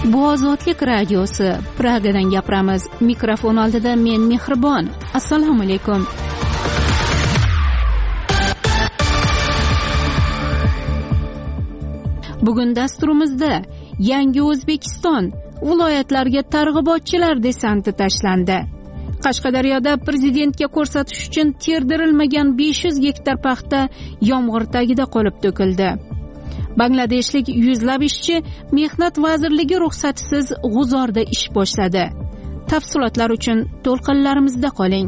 Bu Ozodlik radiosi. Pragadan gapiramiz. Mikrofon oldida men Mehribon. Assalomu alaykum. Bugun dasturimizda Yangi O'zbekiston viloyatlarga targ'ibotchilar desanti tashlandi. Qashqadaryoda prezidentga ko'rsatish uchun terdirilmagan 500 gektar paxta yomg'ir tagida qolib to'kildi. Bangladeshlik yuzlab ishchi Mehnat vazirligi ruxsatisiz G'uzorda ish boshladi. Tafsilotlar uchun to'lqinlarimizda qoling.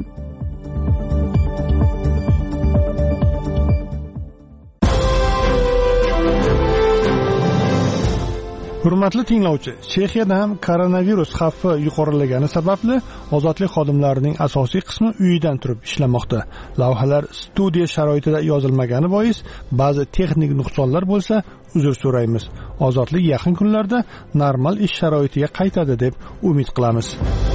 Hurmatli tinglovchi, Chexiyada ham koronavirus xavfi yuqorilagani sababli ozodlik xodimlarining asosiy qismi uyidan turib ishlamoqda. Lavhalar studiya sharoitida yozilmagani bois ba'zi texnik nuqsonlar bo'lsa, uzr so'raymiz. Ozodlik yaqin kunlarda normal ish sharoitiga qaytadi deb umid qilamiz.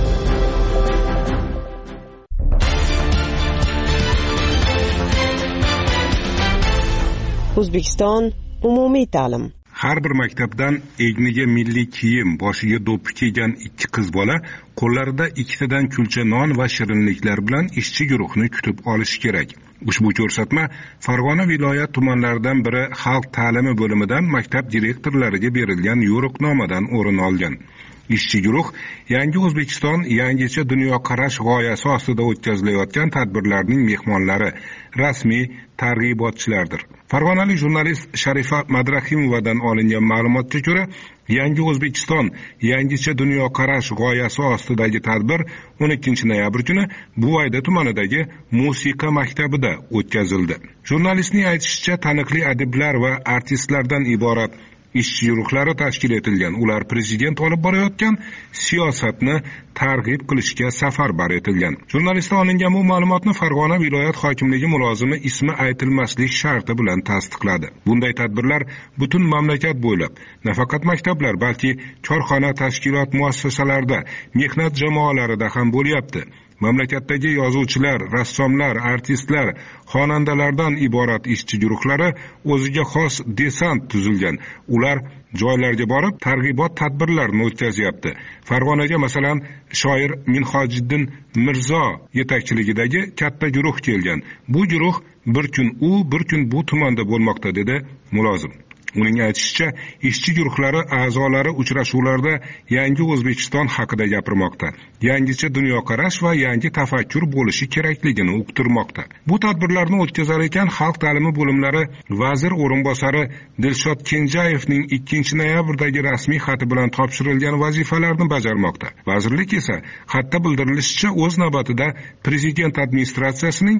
O'zbekiston umumiy ta'lim. Har bir maktabdan egniga milliy kiyim, boshiga do'ppi kiygan 2 qiz bola qo'llarida 2 tadan kulcha non va shirinliklar bilan ishchi guruhni kutib olishi kerak. Ushbu ko'rsatma Farg'ona viloyat tumanlaridan biri xalq ta'limi bo'limidan maktab direktorlariga berilgan yo'riqnomadan o'rin olgan. Ishchi guruh Yangi O'zbekiston yangicha dunyoqarash g'oyasi ostida o'tkazilayotgan tadbirlarning mehmonlari, rasmiy targ'ibotchilardir. Farg'onalik jurnalist Sharifa Madrahimovadan olingan ma'lumotga ko'ra, Yangi O'zbekiston yangicha dunyoqarash g'oyasi ostidagi tadbir 12 noyabr kuni Buvayda tumanidagi musiqa maktabida o'tkazildi. Jurnalistning aytishicha, taniqli adiblar va artistlardan iborat ishchi guruhlari tashkil etilgan. Ular prezident olib borayotgan siyosatni targ'ib qilishga safarbar etilgan. Jurnalistdan olingan bu ma'lumotni Farg'ona viloyat hokimligi mulozimi ismi aytilmaslik sharti bilan tasdiqladi. Bunday tadbirlar butun mamlakat bo'ylab, nafaqat maktablar, balki korxona, tashkilot muassasalarida, mehnat jamoalarida ham bo'lyapti. Mamlakatdagi yozuvchilar, rassomlar, artistlar, xonandalardan iborat ishchi guruhlari o'ziga xos desant tuzilgan. Ular joylarga borib, targ'ibot tadbirlarini o'tkazyapti. Farg'onaga masalan shoir Minhojiddin Mirzo yetakchiligidagi katta guruh kelgan. Bu guruh bir kun u, bir kun bu tumanda bo'lmoqda, dedi mulozim. Uning aytishicha, ishchi guruhlari a'zolari uchrashuvlarda Yangi O'zbekiston haqida gapirmoqda. Yangicha dunyoqarash va yangi tafakkur bo'lishi kerakligini uqtirmoqda. Bu tadbirlarni o'tkazar ekan xalq ta'limi bo'limlari vazir o'rinbosari Dilshod Kenjayevning 2 noyabrdagi rasmiy xati bilan topshirilgan vazifalarni bajarmoqda. Vazirlik esa xatda bildirilishicha o'z navbatida prezident administratsiyasining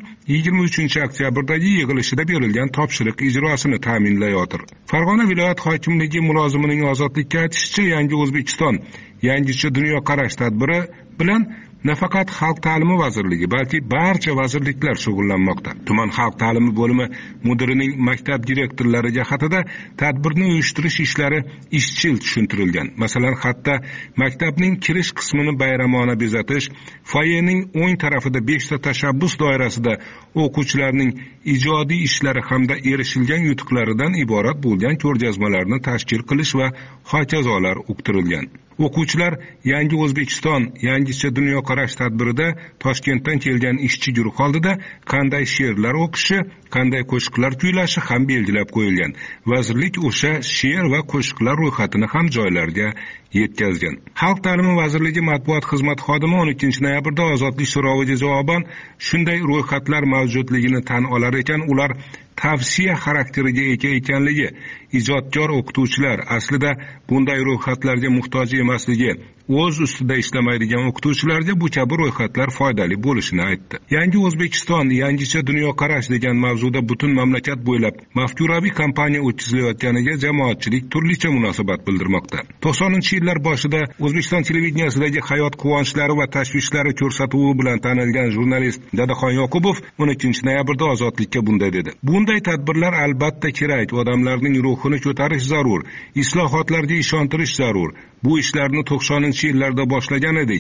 23 oktyabrdagi yig'ilishida berilgan topshiriq ijrosini ta'minlayotir. Farg'ona viloyat hokimligi mulozimining ozodlikka aytishicha, Yangi O'zbekiston yangicha dunyoqarash tadbiri bilan nafaqat Xalq ta'limi vazirligi, balki barcha vazirliklar shug'ullanmoqda. Tuman xalq ta'limi bo'limi mudirining maktab direktorlariga xatida tadbirni uyushtirish ishlari izchil tushuntirilgan. Masalan, xatda maktabning kirish qismini bayramona bezatish, foyening o'ng tarafida 5 ta tashabbus doirasida o'quvchilarning ijodiy ishlari hamda erishilgan yutuqlaridan iborat bo'lgan ko'rgazmalarni tashkil qilish va hokazolar uqtirilgan. O'quvchilar Yangi O'zbekiston yangicha dunyoqarash tadbirida Toshkentdan kelgan ishchi guruh oldida qanday she'rlar o'qishi, qanday qo'shiqlar kuylashi ham belgilab qo'yilgan. Vazirlik o'sha she'r va qo'shiqlar ro'yxatini ham joylarga yetkazgan. Xalq ta'limi vazirligi matbuot xizmati xodimi 12 noyabrda ozodlik so'roviga javoban shunday ro'yxatlar mavjudligini tan olar ekan, ular tavsiya xarakteriga ega ekanligi, ijodkor o'qituvchilar aslida bunday ro'yxatlarga muhtoj emasligi, o'z ustida ishlamaydigan o'qituvchilarga bu kabi ro'yxatlar foydali bo'lishini aytdi. Yangi O'zbekiston yangicha dunyoqarash degan mavzuda butun mamlakat bo'ylab mafkuraviy kampaniya o'tkazilayotganiga jamoatchilik turlicha munosabat bildirmoqda. 90-yillar boshida O'zbekiston televideniyasida hayot quvonchlari va tashvishlari ko'rsatuvi bilan tanilgan jurnalist Dadaxon Yoqubov 12 noyabrda ozodlikka bunday dedi. Bunday tadbirlar albatta kerak, odamlarning ruhini ko'tarish zarur, islohotlarga ishontirish zarur. Bu ishlarni 90-yillarda boshlagan edik.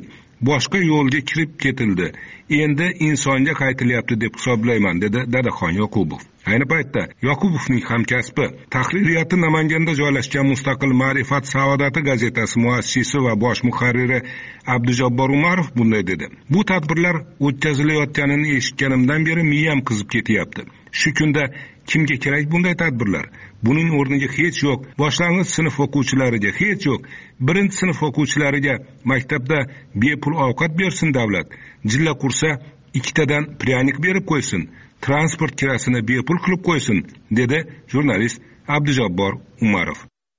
boshqa yo'lga kirib ketildi. Endi insonga qaytilyapti deb hisoblayman, dedi Dadaxon Yoqubov. Ayni paytda Yoqubovning hamkasbi tahririyati Namanganda joylashgan Mustaqil Ma'rifat Saodati gazetasi muassisi va bosh muharriri Abdujabbor Umarov bunday dedi. Bu tadbirlar o'tkazilayotganini eshitganimdan beri miyam qizib ketyapti. Shu kunda kimga kerak bunday tadbirlar? Buning o'rniga hech yo'q, boshlang'ich sinf o'quvchilariga hech yo'q, birinchi sinf o'quvchilariga maktabda bepul ovqat bersin davlat. Jilla qursa 2 tadan pryanik berib qo'ysin. Transport kirasini bepul qilib qo'ysin, dedi jurnalist Abdujabbor Umarov.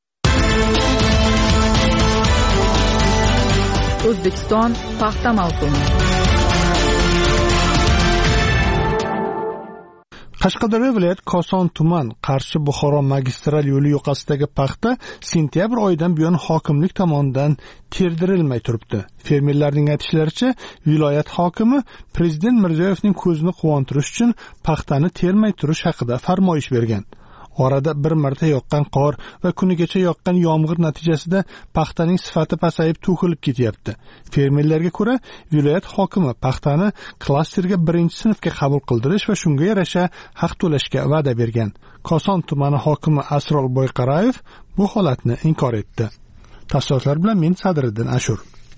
O'zbekiston paxta mavsumi. Qashqadaryo viloyat Koson tuman Qarshi Buxoro magistral yo'li yoqasidagi paxta sentyabr oyidan buyon hokimlik tomonidan terdirilmay turibdi. Fermerlarning aytishlaricha, viloyat hokimi prezident Mirziyoyevning ko'zini quvontirish uchun paxtani termay turish haqida farmoyish bergan. Orada bir marta yoqqan qor va kunigacha yoqqan yomg'ir natijasida paxtaning sifati pasayib to'kilib ketyapti. Fermerlarga ko'ra, viloyat hokimi paxtani klasterga 1-sinfga qabul qildirish va shunga yarasha haq to'lashga va'da bergan. Koson tumani hokimi Asrol Boyqarayev bu holatni inkor etdi. Tafsilotlar bilan men Sadriddin Ashur.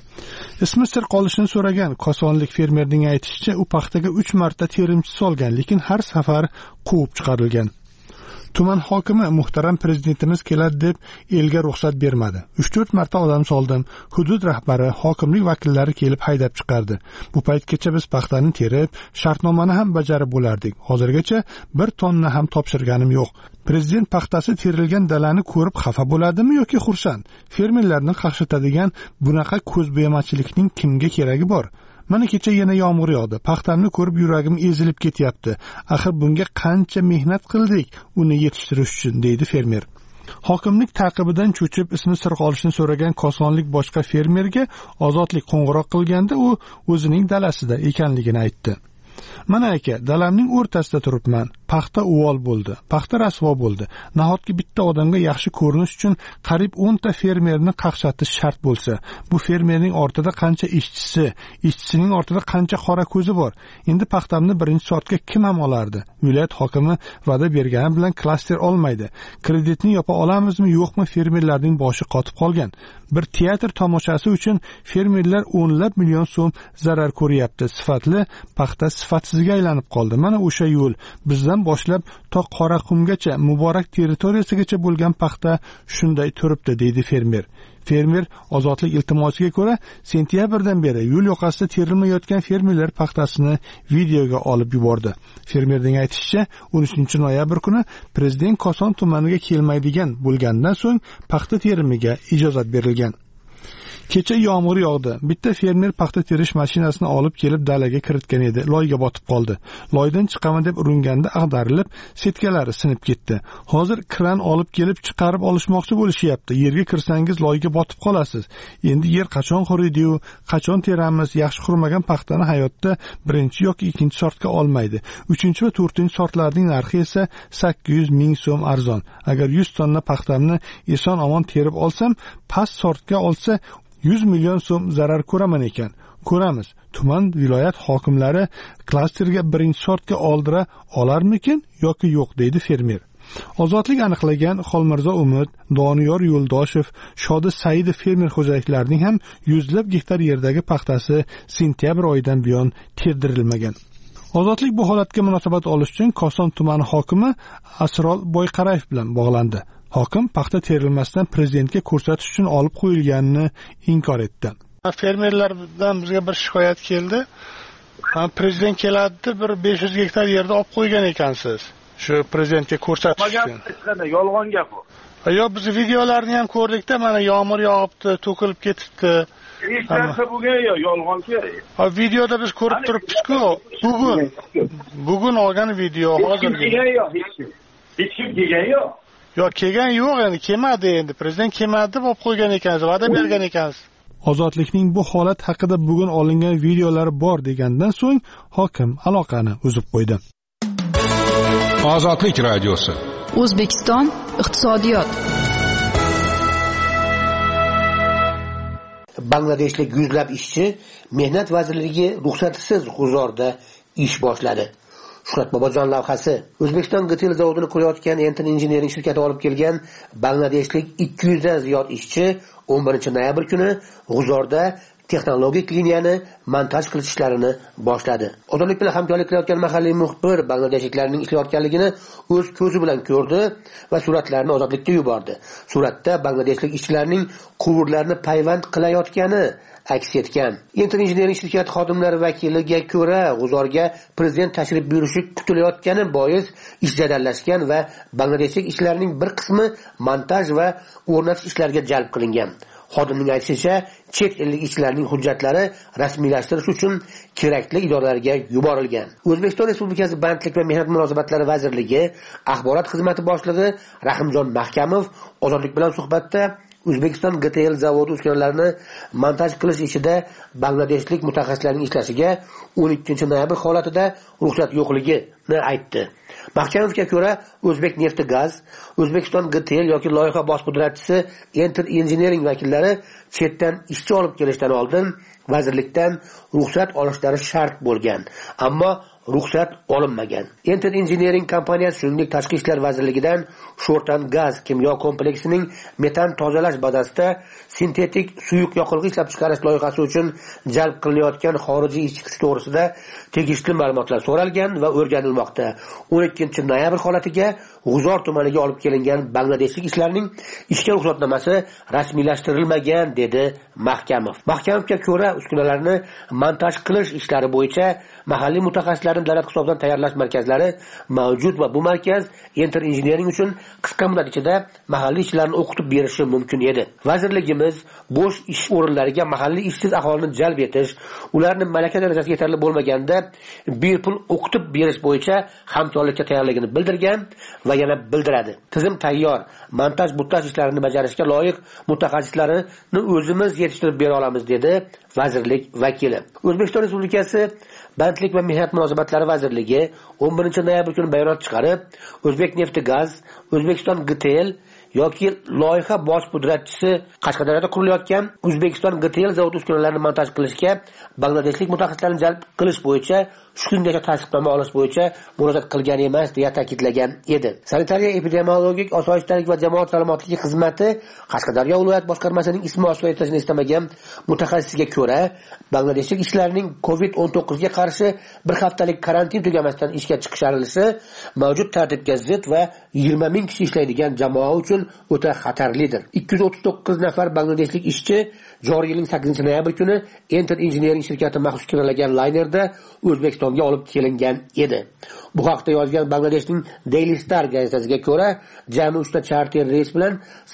Ismi sir qolishini so'ragan kosonlik fermerning aytishicha, u paxtaga 3 marta terimchi solgan, lekin har safar quvib chiqarilgan. Tuman hokimi muhtaram prezidentimiz keladi deb elga ruxsat bermadi. 3-4 marta odam soldim. Hudud rahbari, hokimlik vakillari kelib haydab chiqardi. Bu paytgacha biz paxtani terib, shartnomani ham bajarib bo'lardik. Hozirgacha 1 tonna ham topshirganim yo'q. Prezident paxtasi terilgan dalani ko'rib xafa bo'ladimi yoki xursand? Fermerlarni qaqshatadigan bunaqa ko'zbo'yamachilikning kimga keragi bor? Mana kecha yana yomg'ir yog'di. Paxtamni ko'rib yuragim ezilib ketyapti. Axir bunga qancha mehnat qildik uni yetishtirish uchun, deydi fermer. Hokimlik taqibidan cho'chib ismi sir qolishini so'ragan kosonlik boshqa fermerga ozodlik qo'ng'iroq qilganda u o'zining dalasida ekanligini aytdi. Mana aka, dalamning o'rtasida turibman. Paxta uvol bo'ldi. Paxta rasvo bo'ldi. Nahotki bitta odamga yaxshi ko'rinish uchun qarib 10 ta fermerni qaqshatish shart bo'lsa, bu fermerning ortida qancha ishchisi, ishchisining ortida qancha qora ko'zi bor. Endi paxtamni 1-soatga kim ham olardi? Viloyat hokimi va'da bergani bilan klaster olmaydi. Kreditni yopa olamizmi, yo'qmi, fermerlarning boshi qotib qolgan. Bir teatr tomoshasi uchun fermerlar 10 million so'm zarar ko'ryapti. Sifatli paxta sifatsizga aylanib qoldi. Mana o'sha yo'l bizdan boshlab to Qoraqumgacha, Muborak territoriyasigacha bo'lgan paxta shunday turibdi, deydi fermer. Fermer ozodlik iltimosiga ko'ra, sentyabrdan beri yo'l yoqasida terilmayotgan fermerlar paxtasini videoga olib yubordi. Fermerning aytishicha, 13-noyabr kuni prezident Koson tumaniga kelmaydigan bo'lgandan so'ng paxta terimiga ijozat berilgan. Kecha yomg'ir yog'di. Bitta fermer paxta terish mashinasini olib kelib dalaga kiritgan edi. Loyga botib qoldi. Loydan chiqaman deb uringanda ag'darilib, setkalari sinib ketdi. Hozir kran olib kelib chiqarib olishmoqchi bo'lishyapti. Yerga kirsangiz loyga botib qolasiz. Endi yer qachon quriydi-yu, qachon teramiz? Yaxshi qurmagan paxtani hayotda 1 yoki 2 sortga olmaydi. 3 va 4 sortlarning narxi esa 800 ming so'm arzon. Agar 100 tonna paxtamni eson omon terib olsam, past sortga olsa 100 million so'm zarar ko'raman ekan. Ko'ramiz. Tuman viloyat hokimlari klasterga 1-sortga oldira olarmikin yoki yo'q, deydi fermer. Ozodlik aniqlagan Xolmirzo Umid, Doniyor Yo'ldoshev, Shodi Saidov fermer xo'jaliklarining ham yuzlab gektar yerdagi paxtasi sentyabr oyidan buyon terdirilmagan. Ozodlik bu holatga munosabat olish uchun Koson tumani hokimi Asrol Boyqarayev bilan bog'landi. Hokim paxta terilmasdan prezidentga ko'rsatish uchun olib qo'yilganini inkor etdi. Fermerlardan bizga bir shikoyat keldi. Prezident keladi, bir 500 gektar yerda olib qo'ygan ekansiz. Shu prezidentga ko'rsatish uchun. Yolg'on gap bu. Yo'q, biz videolarni ham ko'rdik-da, mana yomg'ir yog'ibdi, to'kilib ketibdi. Hech narsa bo'lgan yo'q, yolg'on kerak. Videoda biz ko'rib turibmiz-ku. Bugun olgan video hozir. Hech kim kelgan yo'q. Yo'q, kelgan yo'q, endi kelmadi endi. Prezident kelmadi deb olib qo'ygan ekansiz, va'da bergan ekansiz. Ozodlikning bu holat haqida bugun olingan videolar bor degandan so'ng hokim aloqani uzib qo'ydi. Ozodlik radiosi. O'zbekiston iqtisodiyot. Bangladeshlik yuzlab ishchi Mehnat vazirligi ruxsatisiz g'uzorda ish boshladi. Shuhrat Bobojon lavhasi. O'zbekiston GTL zavodini qurayotgan Enter Engineering shirkati olib kelgan Bangladeshlik 200 dan ziyod ishchi 11-noyabr kuni g'uzorda texnologik liniyani montaj qilish ishlarini boshladi. Ozodlik bilan hamkorlik qilayotgan mahalliy muxbir bangladeshliklarning ishlayotganligini o'z ko'zi bilan ko'rdi va suratlarni Ozodlikka yubordi. Suratda bangladeshlik ishchilarning quvurlarni payvand qilayotgani aks etgan. Enter Engineering shirkati xodimlari vakiliga ko'ra, g'uzorga prezident tashrif buyurishi kutilayotgani bois ish jadallashgan va bangladeshlik ishchilarning bir qismi montaj va o'rnatish ishlariga jalb qilingan. Xodimning aytishicha, chet ellik ishchilarning hujjatlari rasmiylashtirish uchun kerakli idoralarga yuborilgan. O'zbekiston Respublikasi Bandlik va mehnat munosabatlari vazirligi axborot xizmati boshlig'i Rahimjon Mahkamov Ozodlik bilan suhbatda O'zbekiston GTL zavodi uskunalarini montaj qilish ishida bangladeshlik mutaxassislarning ishlashiga 12-noyabr holatida ruxsat yo'qligini aytdi. Mahkamovga ko'ra, O'zbek nefti gaz, O'zbekiston GTL yoki loyiha bosh pudratchisi Enter Engineering vakillari chetdan ishchi olib kelishdan oldin vazirlikdan ruxsat olishlari shart bo'lgan, ammo ruxsat olinmagan. Enter Engineering kompaniyasi shuningdek Tashqi ishlar vazirligidan Sho'rtan gaz kimyo kompleksining metan tozalash bazasida sintetik suyuq yoqilg'i ishlab chiqarish loyihasi uchun jalb qilinayotgan xorijiy ishchi kuch to'g'risida tegishli ma'lumotlar so'ralgan va o'rganilmoqda. 12-noyabr holatiga G'uzor tumaniga olib kelingan bangladeshlik ishlarning ishga ruxsatnomasi rasmiylashtirilmagan, dedi Mahkamov. Mahkamovga ko'ra, uskunalarni montaj qilish ishlari bo'yicha mahalliy mutaxassislarni davlat hisobidan tayyorlash markazlari mavjud va bu markaz Enter Engineering uchun qisqa muddat ichida mahalliy ishchilarni o'qitib berishi mumkin edi. Vazirligimiz bo'sh ish o'rinlariga mahalliy ishsiz aholini jalb etish, ularni malaka darajasiga yetarli bo'lmaganda bepul o'qitib berish bo'yicha hamkorlikka tayyorligini bildirgan va yana bildiradi. Tizim tayyor. Montaj montaj ishlarini bajarishga loyiq mutaxassislarini o'zimiz yetishtirib bera olamiz, dedi vazirlik vakili. O'zbekiston Respublikasi Bandlik va mehnat munosabatlari vazirligi 11-noyabr kuni bayonot chiqarib, O'zbek nefti gaz, O'zbekiston GTL yoki loyiha bosh pudratchisi Qashqadaryoda qurilayotgan O'zbekiston GTL zavodi uskunalarini montaj qilishga bangladeshlik mutaxassislarni jalb qilish bo'yicha shuningdek tasdiqnoma olish bo'yicha murojaat qilgan emas, deya ta'kidlagan edi. Sanitariya epidemiologik osoyishtalik va jamoat salomatligi xizmati Qashqadaryo viloyat boshqarmasining ismi oshkor etilishini istamagan mutaxassisga ko'ra, bangladeshlik ishchilarning COVID-19 ga qarshi bir haftalik karantin tugamasdan ishga chiqishlari mavjud tartibga zid va 20 ming kishi ishlaydigan jamoa uchun o'ta xatarlidir. 239 nafar bangladeshlik ishchi joriy yilning 8-noyabr kuni Enter Engineering shirkati maxsus kiralagan laynerda O'zbekistonga olib kelingan edi. Bu haqda yozgan Bangladeshning Daily Star gazetasiga ko'ra, jami 3 ta charter reys bilan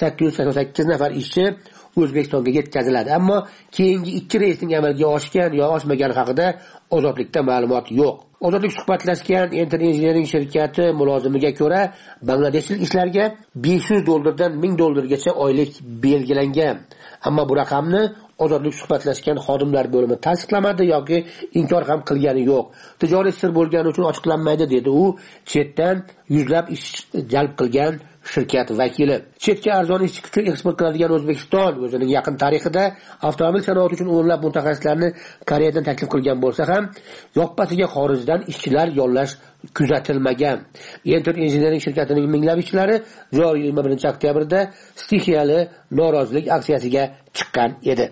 888 nafar ishchi O'zbekistonga yetkaziladi, ammo keyingi 2 reysning amalga oshgan yo oshmagani haqida Ozodlikda ma'lumot yo'q. Ozodlik suhbatlashgan Enter Engineering shirkati mulozimiga ko'ra, bangladeshlik ishlarga $500 dan $1000 oylik belgilangan. Ammo bu raqamni Ozodlik suhbatlashgan xodimlar bo'limi tasdiqlamadi yoki inkor ham qilgani yo'q. Tijoriy sir bo'lgani uchun ochiqlanmaydi, dedi u chetdan yuzlab ish jalb qilgan shirkat vakili. Chetga arzon ishchi kuchi eksport qiladigan O'zbekiston o'zining yaqin tarixida avtomobil sanoati uchun o'nlab mutaxassislarni Koreyadan taklif qilgan bo'lsa ham, yoppasiga xorijdan ishchilar yollash kuzatilmagan. Enter Engineering shirkatining minglab ishchilari joriy 21-oktyabrda stixiyali norozilik aksiyasiga chiqqan edi.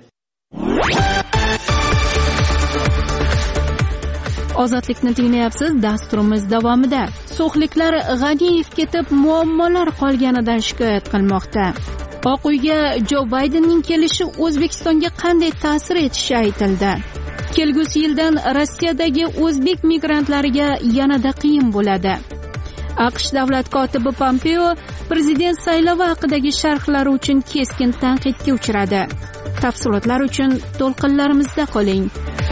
Ozodlikni tinglayapsiz. Dasturimiz davomida so'xliklar G'aniyev ketib muammolar qolganidan shikoyat qilmoqda. Oq uyga Jo Baydenning kelishi O'zbekistonga qanday ta'sir etishi aytildi. Kelgusi yildan Rossiyadagi o'zbek migrantlariga yanada qiyin bo'ladi. AQSh davlat kotibi Pompeo prezident saylovi haqidagi sharhlari uchun keskin tanqidga uchradi. Tafsilotlar uchun to'lqinlarimizda qoling.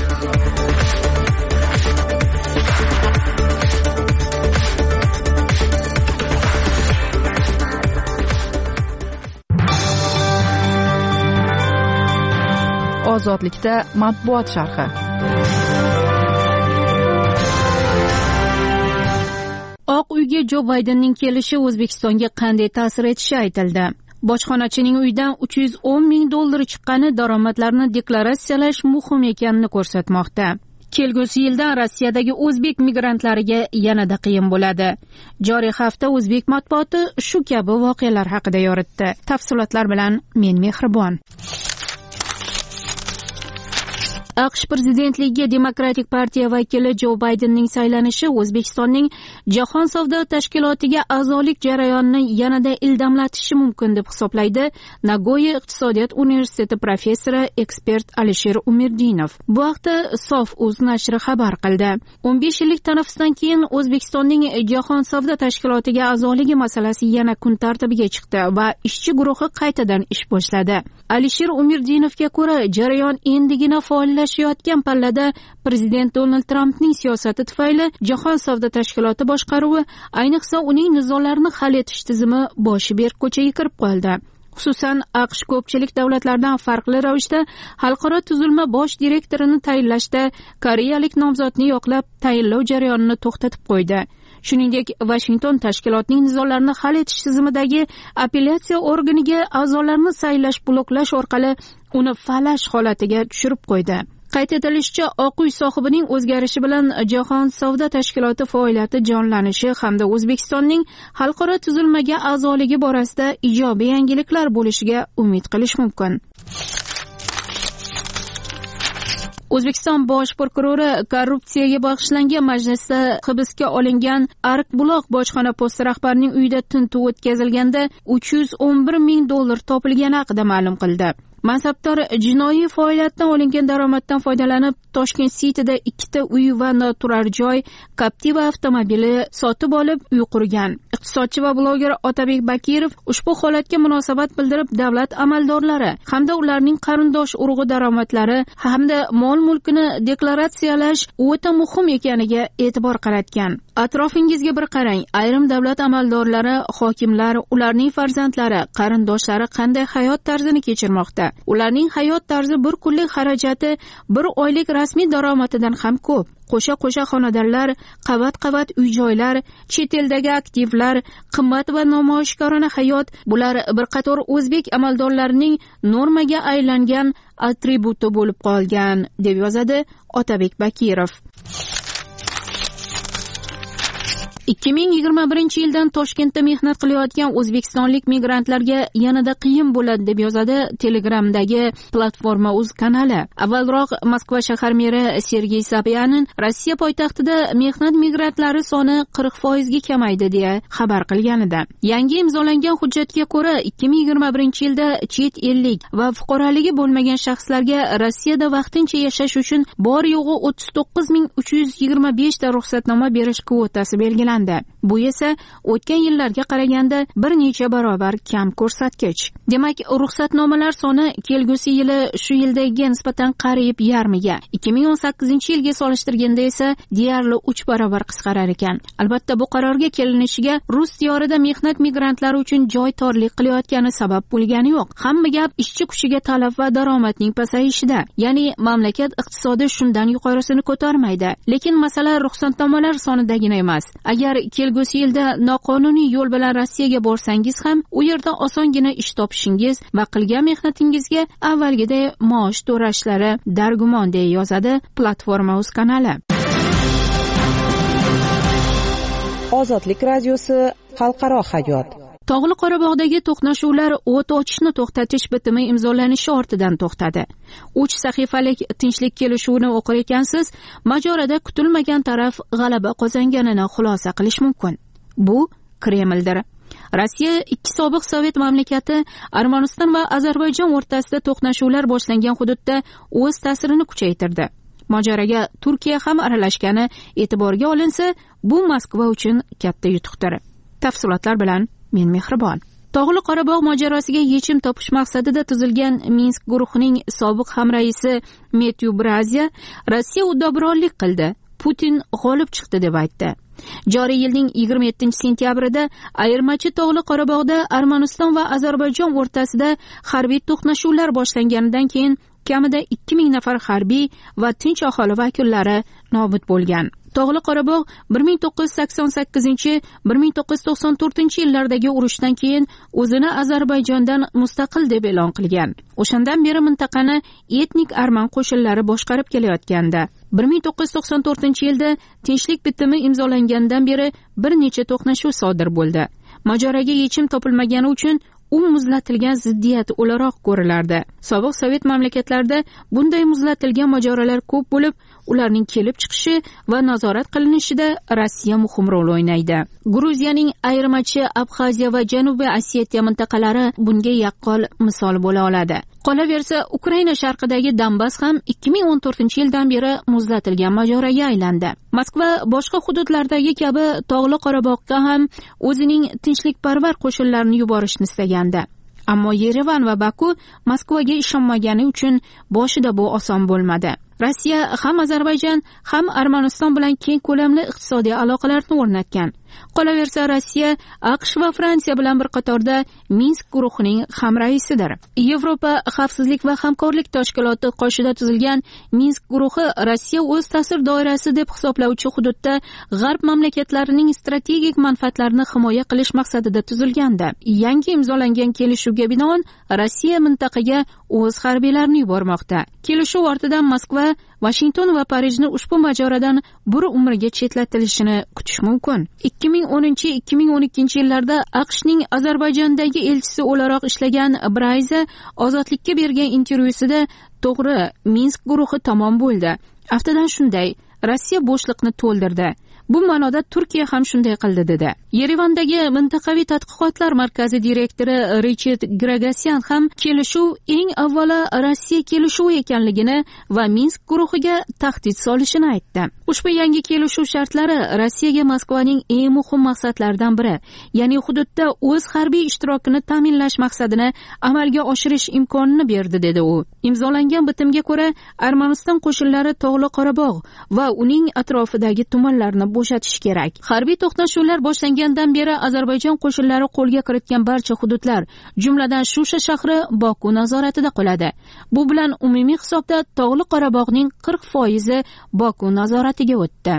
Ozodlikda matbuot sharhi. Oq uyga Jo Baydenning kelishi O'zbekistonga qanday ta'sir etishi aytildi. Bojxonachining uyidan $310,000 chiqqani daromadlarni deklaratsiyalash muhim ekanini ko'rsatmoqda. Kelgusi yilda Rossiyadagi o'zbek migrantlariga yanada qiyin bo'ladi. Joriy hafta o'zbek matbuoti shu kabi voqealar haqida yoritdi. Tafsilotlar bilan men Mehribon. AQSh prezidentligiga Demokratik partiya vakili Jo Baydenning saylanishi O'zbekistonning Jahon savdo tashkilotiga a'zolik jarayonini yanada ildamlatishi mumkin deb hisoblaydi Nagoya iqtisodiyot universiteti professori ekspert Alisher Umirdinov. Bu haqda Sof.uz nashri xabar qildi. 15 yillik tanaffusdan keyin O'zbekistonning Jahon savdo tashkilotiga a'zoligi masalasi yana kun tartibiga chiqdi va ishchi guruhi qaytadan ish boshladi. Alisher Umirdinovga ko'ra, jarayon endigina faollashayotgan pallada prezident Donald Trampning siyosati tufayli Jahon savdo tashkiloti boshqaruvi, ayniqsa uning nizolarni hal etish tizimi boshi berk ko'chaga kirib qoldi. Xususan, AQSh ko'pchilik davlatlardan farqli ravishda xalqaro tuzilma bosh direktorini tayinlashda koreyalik nomzodni yoqlab tayinlov jarayonini to'xtatib qo'ydi. Shuningdek, Washington tashkilotning nizolarni hal etish tizimidagi apellyatsiya organiga a'zolarni saylash bloklash orqali uni falash holatiga tushirib qo'ydi. Qayd etilishicha, Oq uy sohibining o'zgarishi bilan Jahon savdo tashkiloti faoliyati jonlanishi hamda O'zbekistonning xalqaro tuzilmaga a'zoligi borasida ijobiy yangiliklar bo'lishiga umid qilish mumkin. O'zbekiston bosh prokurori korrupsiyaga bag'ishlangan majlisda hibsga olingan Ariqbuloq bojxona posti rahbarining uyida tintuv o'tkazilganda $311,000 topilgani haqida ma'lum qildi. Mansabdor jinoiy faoliyatdan olingan daromaddan foydalanib Toshkent City'da 2 uy va noturar joy, Captiva avtomobili sotib olib uy qurgan. Iqtisodchi va bloger Otabek Bakirov ushbu holatga munosabat bildirib, davlat amaldorlari hamda ularning qarindosh urug'i daromadlari hamda mol-mulkini deklaratsiyalash o'ta muhim ekaniga e'tibor qaratgan. Atrofingizga bir qarang. Ayrim davlat amaldorlari, hokimlar, ularning farzandlari, qarindoshlari qanday hayot tarzini kechirmoqda? Ularning hayot tarzi bir kunlik xarajati bir oylik rasmiy daromadidan ham ko'p. Qo'sha xonadonlar, qavat uy-joylar, chet eldagi aktivlar, qimmat va namoyishkorona hayot — bular bir qator o'zbek amaldorlarining normaga aylangan atributi bo'lib qolgan, deb yozadi Otabek Bakirov. 2021-yildan Toshkentda mehnat qilayotgan o'zbekistonlik migrantlarga yanada qiyin bo'ladi deb yozadi Telegramdagi Platforma.uz kanali. Avvalroq Moskva shahar meri Sergey Sobyanin Rossiya poytaxtida mehnat migrantlari soni 40% ga kamaydi deya xabar qilganida. Yangi imzolangan hujjatga ko'ra 2021-yilda chet ellik va fuqaroligi bo'lmagan shaxslarga Rossiyada vaqtincha yashash uchun bor yo'g'i 39,325 ta ruxsatnoma berish kvotasi belgilandi. Bu esa o'tgan yillarga qaraganda bir necha barobar kam ko'rsatkich. Demak, ruxsatnomalar soni kelgusi yili shu yildagiga nisbatan qariyb yarmiga, 2018-yilga solishtirganda esa deyarli 3 barobar qisqarar ekan. Albatta, bu qarorga kelinishiga Rus diyorida mehnat migrantlari uchun joy torlik qilayotgani sabab bo'lgani yo'q. Hamma gap ishchi kuchiga talab va daromadning pasayishida. Ya'ni mamlakat iqtisodi shundan yuqorisini ko'tarmaydi. Lekin masala ruxsatnomalar sonidagina emas. Agar kelgusi yilda noqonuniy yo'l bilan Rossiyaga borsangiz ham, u yerda osongina ish topishingiz va qilgan mehnatingizga avvalgiday maosh to'lashlari dargumon, deya yozadi Platforma.uz kanali. Ozodlik radiosi xalqaro hayot. Tog'li Qorabog'dagi to'qnashuvlar o't ochishni to'xtatish bitimi imzolanishi ortidan to'xtadi. 3 sahifalik tinchlik kelishuvini o'qir ekansiz, mojaroda kutilmagan taraf g'alaba qozonganini xulosa qilish mumkin. Bu Kremldir. Rossiya ikki sobiq sovet mamlakati Armaniston va Ozarbayjon o'rtasida to'qnashuvlar boshlangan hududda o'z ta'sirini kuchaytirdi. Mojaroga Turkiya ham aralashgani e'tiborga olinsa, bu Moskva uchun katta yutuqdir. Tafsilotlar bilan men Mehribon. Tog'li Qorabog' mojarosiga yechim topish maqsadida tuzilgan Minsk guruhining sobiq hamraisi Metyu Brazya Rossiya uddaburonlik qildi, Putin g'olib chiqdi deb aytdi. Joriy yilning 27-sentyabrida ayirmachi Tog'li Qorabog'da Armaniston va Ozarbayjon o'rtasida harbiy to'qnashuvlar boshlanganidan keyin kamida 2000 nafar harbiy va tinch aholi vakillari nobud bo'lgan. Tog'li Qorabog' 1988-1994 yillardagi urushdan keyin o'zini Ozarbayjondan mustaqil deb e'lon qilgan. O'shandan beri mintaqani etnik arman qo'shinlari boshqarib kelayotgandi. 1994-yilda tinchlik bitimi imzolangandan beri bir necha to'qnashuv sodir bo'ldi. Mojaroga yechim topilmagani uchun u muzlatilgan ziddiyat o'laroq ko'rilardi. Sobiq Sovet mamlakatlarida bunday muzlatilgan mojarolar ko'p bo'lib, ularning kelib chiqishi va nazorat qilinishida Rossiya muhim rol o'ynaydi. Gruziyaning ayirmachi Abxaziya va Janubiy Osetiya mintaqalari bunga yaqqol misol bo'la oladi. Qolaversa, Ukraina sharqidagi Donbass ham 2014-yildan beri muzlatilgan mojaroga aylandi. Moskva boshqa hududlardagi kabi Tog'li Qorabog'ga ham o'zining tinchlikparvar qo'shinlarini yuborishni istagandi. Ammo Yerevan va Baku Moskvaga ishonmagani uchun boshida bu oson bo'lmadi. Rossiya ham Ozarbayjon ham Armaniston bilan keng ko'lamli iqtisodiy aloqalarni o'rnatgan. Qolaversa, Rossiya AQSh va Fransiya bilan bir qatorda Minsk guruhining ham raisidir. Yevropa xavfsizlik va hamkorlik tashkiloti qoshida tuzilgan Minsk guruhi Rossiya o'z ta'sir doirasi deb hisoblovchi hududda g'arb mamlakatlarining strategik manfaatlarini himoya qilish maqsadida tuzilgandi. Yangi imzolangan kelishuvga binoan Rossiya mintaqaga o'z harbiylarini yubormoqda. Kelishuv ortidan Moskva, Washington va Parijni ushbu mojarodan bir umrga chetlatilishini kutish mumkin. 2010-2012 yillarda AQShning Ozarbayjondagi elchisi o'laroq ishlagan Brayza Ozodlikka bergan intervyusida to'g'ri, Minsk guruhi tamom bo'ldi. Aftidan shunday, Rossiya bo'shliqni to'ldirdi. Bu ma'noda Turkiya ham shunday qildi dedi. Yerevandagi mintaqaviy tadqiqotlar markazi direktori Richard Gragasyan ham kelishuv eng avvalo Rossiya kelishuvi ekanligini va Minsk guruhiga tahdid solishini aytdi. Ushbu yangi kelishuv shartlari Rossiyaga Moskvaning eng muhim maqsadlaridan biri, ya'ni hududda o'z harbiy ishtirokini ta'minlash maqsadini amalga oshirish imkonini berdi dedi u. Imzolangan bitimga ko'ra Armaniston qo'shinlari Tog'li Qorabog' va uning atrofidagi tumanlarni bo'shatish kerak. Harbiy to'qnashuvlar boshlangandan beri Ozarbayjon qo'shinlari qo'lga kiritgan barcha hududlar, jumladan Shusha shahri Boku nazoratida qoladi. Bu bilan umumiy hisobda Tog'li Qorabog'ning 40% Boku nazoratiga o'tdi.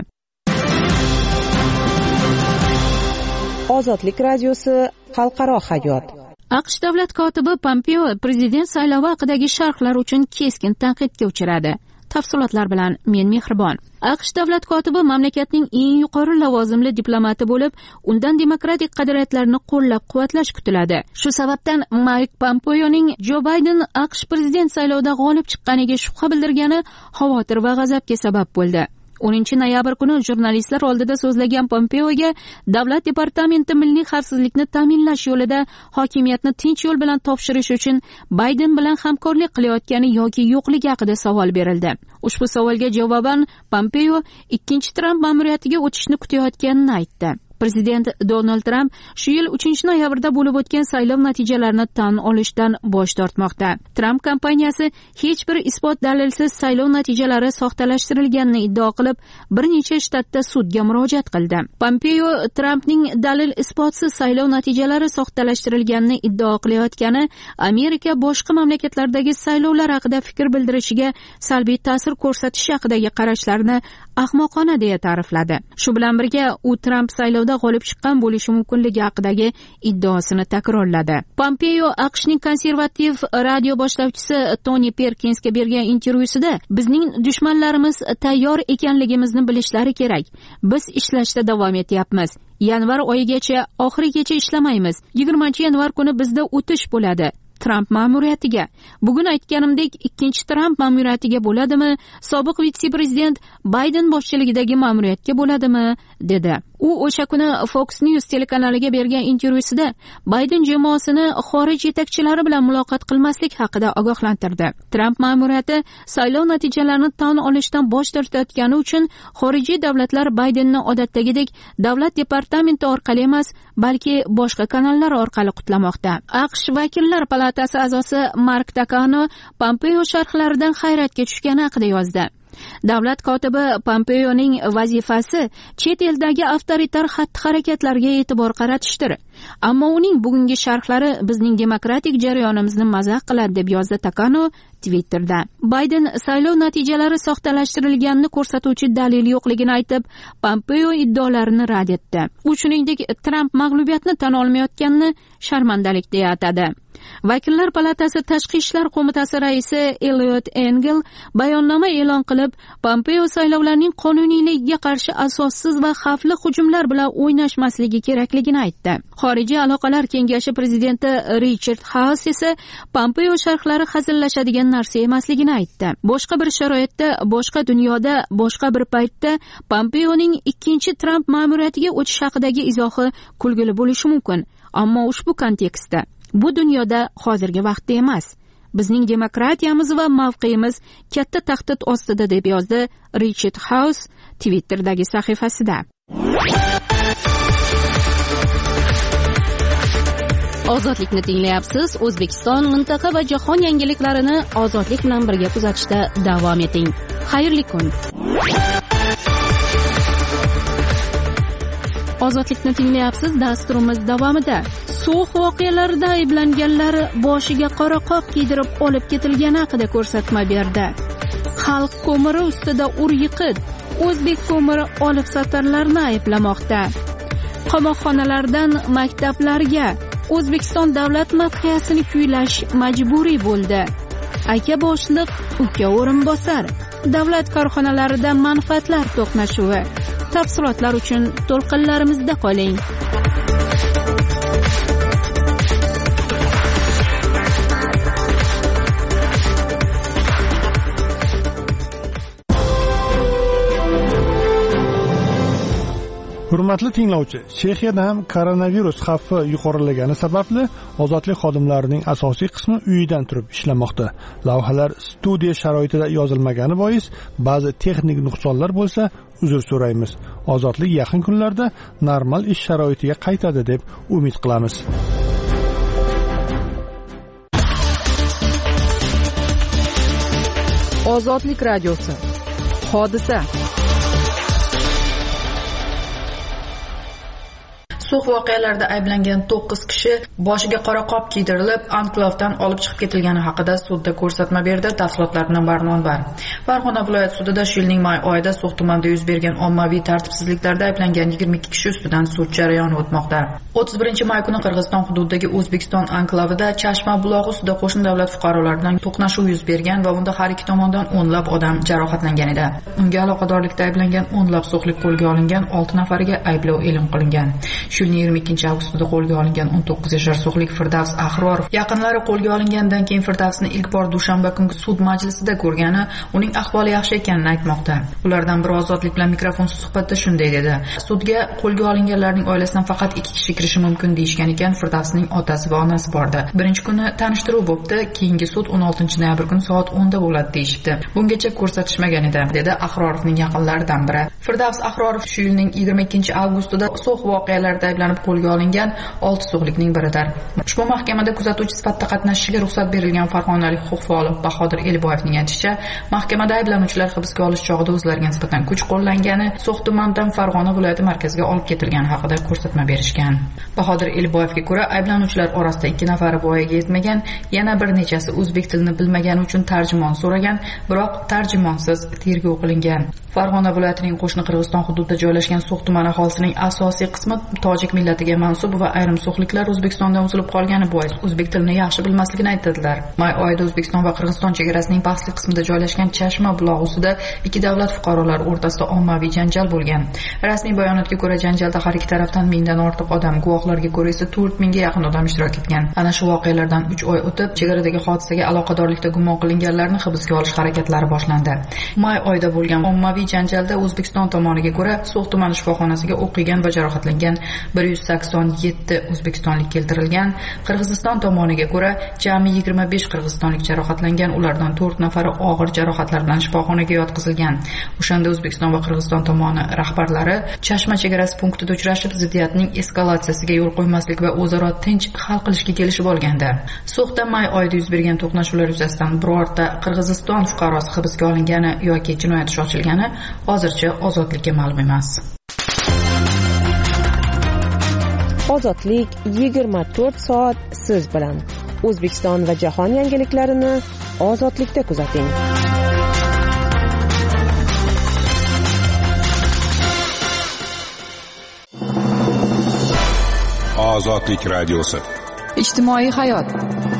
Ozodlik radiosi xalqaro hayot. AQSh davlat kotibi Pompeo prezident saylovi haqidagi sharhlar uchun keskin tanqidga uchradi. Tafsilotlar bilan men Mehribon. AQSh davlat kotibi mamlakatning eng yuqori lavozimli diplomati bo'lib, undan demokratik qadriyatlarni qo'llab-quvvatlash kutiladi. Shu sababdan Mike Pompeoning Jo Bayden AQSh prezident saylovida g'olib chiqqaniga shubha bildirgani xavotir va g'azabga sabab bo'ldi. 10-noyabr kuni jurnalistlar oldida so'zlagan Pompeoga davlat departamenti milliy xavfsizlikni ta'minlash yo'lida hokimiyatni tinch yo'l bilan topshirish uchun Bayden bilan hamkorlik qilayotgani yoki yo'qligi haqida savol berildi. Ushbu savolga javoban Pompeo ikkinchi Tramp ma'muriyatiga o'tishni kutayotganini aytdi. Prezident Donald Tramp shu yil 3-noyabrda bo'lib o'tgan saylov natijalarini tan olishdan bosh tortmoqda. Tramp kompaniyasi hech bir isbot dalilsiz saylov natijalari soxtalashtirilganini iddao qilib, bir necha shtatda sudga murojaat qildi. Pompeo Trampning dalil isbotsiz saylov natijalari soxtalashtirilganini iddao qilayotgani Amerika boshqa mamlakatlardagi saylovlar haqida fikr bildirishiga salbiy ta'sir ko'rsatishi haqidagi qarashlarini ahmoqona deya ta'rifladi. Shu bilan birga u Tramp saylovda g'olib chiqqan bo'lishi mumkinligi haqidagi iddaosini takrorladi. Pompeo AQShning konservativ radio boshlovchisi Tony Perkinsga bergan intervyusida bizning dushmanlarimiz tayyor ekanligimizni bilishlari kerak. Biz ishlashda davom etyapmiz. Yanvar oyigacha oxirigacha ishlamaymiz. 20-yanvar kuni bizda o'tish bo'ladi. Tramp ma'muriyatiga. Bugun aytganimdek, ikkinchi Tramp ma'muriyatiga bo'ladimi, sobiq vitse-prezident Bayden boshchiligidagi ma'muriyatga bo'ladimi, dedi. U o'sha kuni Fox News telekanaliga bergan intervyusida Bayden jamoasini xorij yetakchilari bilan muloqot qilmaslik haqida ogohlantirdi. Tramp ma'muriyati saylov natijalarini tan olishdan bosh tortayotgani uchun xorijiy davlatlar Baydenni odatdagidek davlat departamenti orqali emas, balki boshqa kanallar orqali qutlamoqda. AQSh vakillar palatasi a'zosi Mark Takano Pompeo sharhlaridan hayratga tushgani haqida yozdi. Davlat kotibi Pompeoning vazifasi chet eldagi avtoritar xatti-harakatlarga e'tibor qaratishdir. ammo uning bugungi sharhlari bizning demokratik jarayonimizni mazax qiladi, deb yozdi Takano Twitterda. Bayden saylov natijalari soxtalashtirilganini ko'rsatuvchi dalil yo'qligini aytib, Pompeo iddaolarini rad etdi. U shuningdek Tramp mag'lubiyatni tan olmayotganini sharmandalik deya atadi. Vakillar palatasi tashqi ishlar qo'mitasi raisi Eliot Engel bayonnoma e'lon qilib, Pompeo saylovlarning qonuniyligiga qarshi asossiz va xavfli hujumlar bilan o'ynashmasligi kerakligini aytdi. Xorijiy aloqalar kengashi prezidenti Richard Haas esa Pompeo sharhlari hazillashadigan narsa emasligini aytdi. Boshqa bir sharoitda, boshqa dunyoda, boshqa bir paytda Pompeoning ikkinchi Tramp ma'muriyatiga o'tish haqidagi izohi kulgili bo'lishi mumkin, ammo ushbu kontekstda bu dunyoda hozirgi vaqtda emas. Bizning demokratiyamiz va mavqeyimiz katta tahdid ostida, deb yozdi Richard Haas Twitter'dagi sahifasida. Ozodlikni tinglayapsiz. O'zbekiston, mintaqa va jahon yangiliklarini ozodlik bilan birga kuzatishda davom eting. Xayrli kun. Ozodlikni tinglayapsiz. Dasturimiz davomida So'x voqealarida ayblanganlar boshiga qora qop kiydirib olib ketilgani haqida ko'rsatma berdi. Xalq ko'miri ustida ur-yiqit, o'zbek ko'miri olib satarlarni ayblamoqda. Qamoqxonalardan maktablarga O'zbekiston davlat madhiyasini kuylash majburiy bo'ldi. Aka boshliq, uka o'rinbosar, davlat korxonalarida manfaatlar to'qnashuvi. Tafsilotlar uchun to'lqinlarimizda qoling. Hurmatli tinglovchi, Chexiyada ham koronavirus xavfi yuqorilagani sababli ozodlik xodimlarining asosiy qismi uyidan turib ishlamoqda. Lavhalar studiya sharoitida yozilmagani bois ba'zi texnik nuqsonlar bo'lsa, uzr so'raymiz. Ozodlik yaqin kunlarda normal ish sharoitiga qaytadi deb umid qilamiz. Ozodlik radiosi. Hodisa. So'x voqealarida ayblangan 9 kishi boshiga qora qop kiydirilib, anklavdan olib chiqib ketilgani haqida sudda ko'rsatma berdi. Tafsilotlar bilan Barnon var. Farg'ona viloyat sudida shu yilning may oyida So'x tumanida yuz bergan ommaviy tartibsizliklarda ayblangan 22 kishi ustidan sud jarayoni o'tmoqda. 31 may kuni Qirg'iziston hududidagi O'zbekiston anklavida Chashma bulog'i ustida qo'shni davlat fuqarolari bilan to'qnashuv yuz bergan va unda har ikki tomondan o'nlab odam jarohatlangan edi. Unga aloqadorlikda ayblangan o'nlab so'xlik qo'lga olingan, 6 nafariga ayblov e'lon qilingan. Shu yilning 22-avgustida qo'lga olingan 19 yoshar so'xlik Firdavs Ahrorov yaqinlari qo'lga olingandan keyin Firdavsni ilk bor dushanba kungi sud majlisida ko'rgani, uning ahvoli yaxshi ekanini aytmoqda. Ulardan biri ozodlik bilan mikrofonsiz suhbatda shunday dedi: "Sudga qo'lga olinganlarning oilasidan faqat 2 kishi kirishi mumkin deyishgan ekan. Firdavsning otasi va onasi bordi. Birinchi kuni tanishtiruv bo'libdi, keyingi sud 16 noyabr kuni soat 10 da bo'ladi deyishdi. Bungacha ko'rsatishmagan edi", dedi Ahrorovning yaqinlaridan biri. Firdavs Ahrorov shu yilning 22-avgustida So'x voqealarida ayblanib qo'lga olingan 6 so'xlikning biridir. Ushbu mahkamada kuzatuvchi sifatida qatnashishiga ruxsat berilgan farg'onalik huquq faoli Bahodir Eliboyevning aytishicha, mahkamada ayblanuvchilar hibsga olish chog'ida o'zlariga nisbatan kuch qo'llangani, So'x tumanidan Farg'ona viloyati markaziga olib ketilgani haqida ko'rsatma berishgan. Bahodir Eliboyevga ko'ra, ayblanuvchilar orasida 2 nafari voyaga yetmagan, yana bir nechasi o'zbek tilini bilmagani uchun tarjimon so'ragan, biroq tarjimonsiz tergov qilingan. Farg'ona viloyatining qo'shni Qirg'iziston hududida joylashgan So'x tumani aholisining asosiy qismi tojik millatiga mansub va ayrim so'xliklar O'zbekistondan uzilib qolgani bois o'zbek tilini yaxshi bilmasligini aytadilar. May oyida O'zbekiston va Qirg'iziston chegarasining bahsli qismida joylashgan Chashma bulog'i ustida 2 davlat fuqarolari o'rtasida ommaviy janjal bo'lgan. Rasmiy bayonotga ko'ra, janjalda har ikki tarafdan 1000 dan ortiq odam, guvohlarga ko'ra esa 4000 ga yaqin odam ishtirok etgan. Ana shu voqealardan 3 oy o'tib, chegaradagi hodisaga aloqadorlikda gumon qilinganlarni hibsga olish harakatlari boshlandi. May oyida bo'lgan ommaviy janjalda O'zbekiston tomoniga ko'ra, So'x tumani shifoxonasiga o'qigan va jarohatlangan 187 o'zbekistonlik keltirilgan. Qirg'iziston tomoniga ko'ra, jami 25 qirg'izistonlik jarohatlangan, ulardan 4 nafari og'ir jarohatlar bilan shifoxonaga yotqizilgan. O'shanda O'zbekiston va Qirg'iziston tomoni rahbarlari Chashma chegarasi punktida uchrashib, ziddiyatning eskalatsiyasiga yo'l qo'ymaslik va o'zaro tinch hal qilishga kelishib olganda, So'xda may oyida yuz bergan to'qnashuvlar yuzasidan birorta Qirg'iziston fuqarosi hibsga olingani yoki jinoyat ishi ochilgani hozircha ozodlikka ma'lum emas. Ozodlik 24 soat siz bilan. O'zbekiston va jahon yangiliklarini Ozodlikda kuzating. Ozodlik radiosi. Ijtimoiy hayot.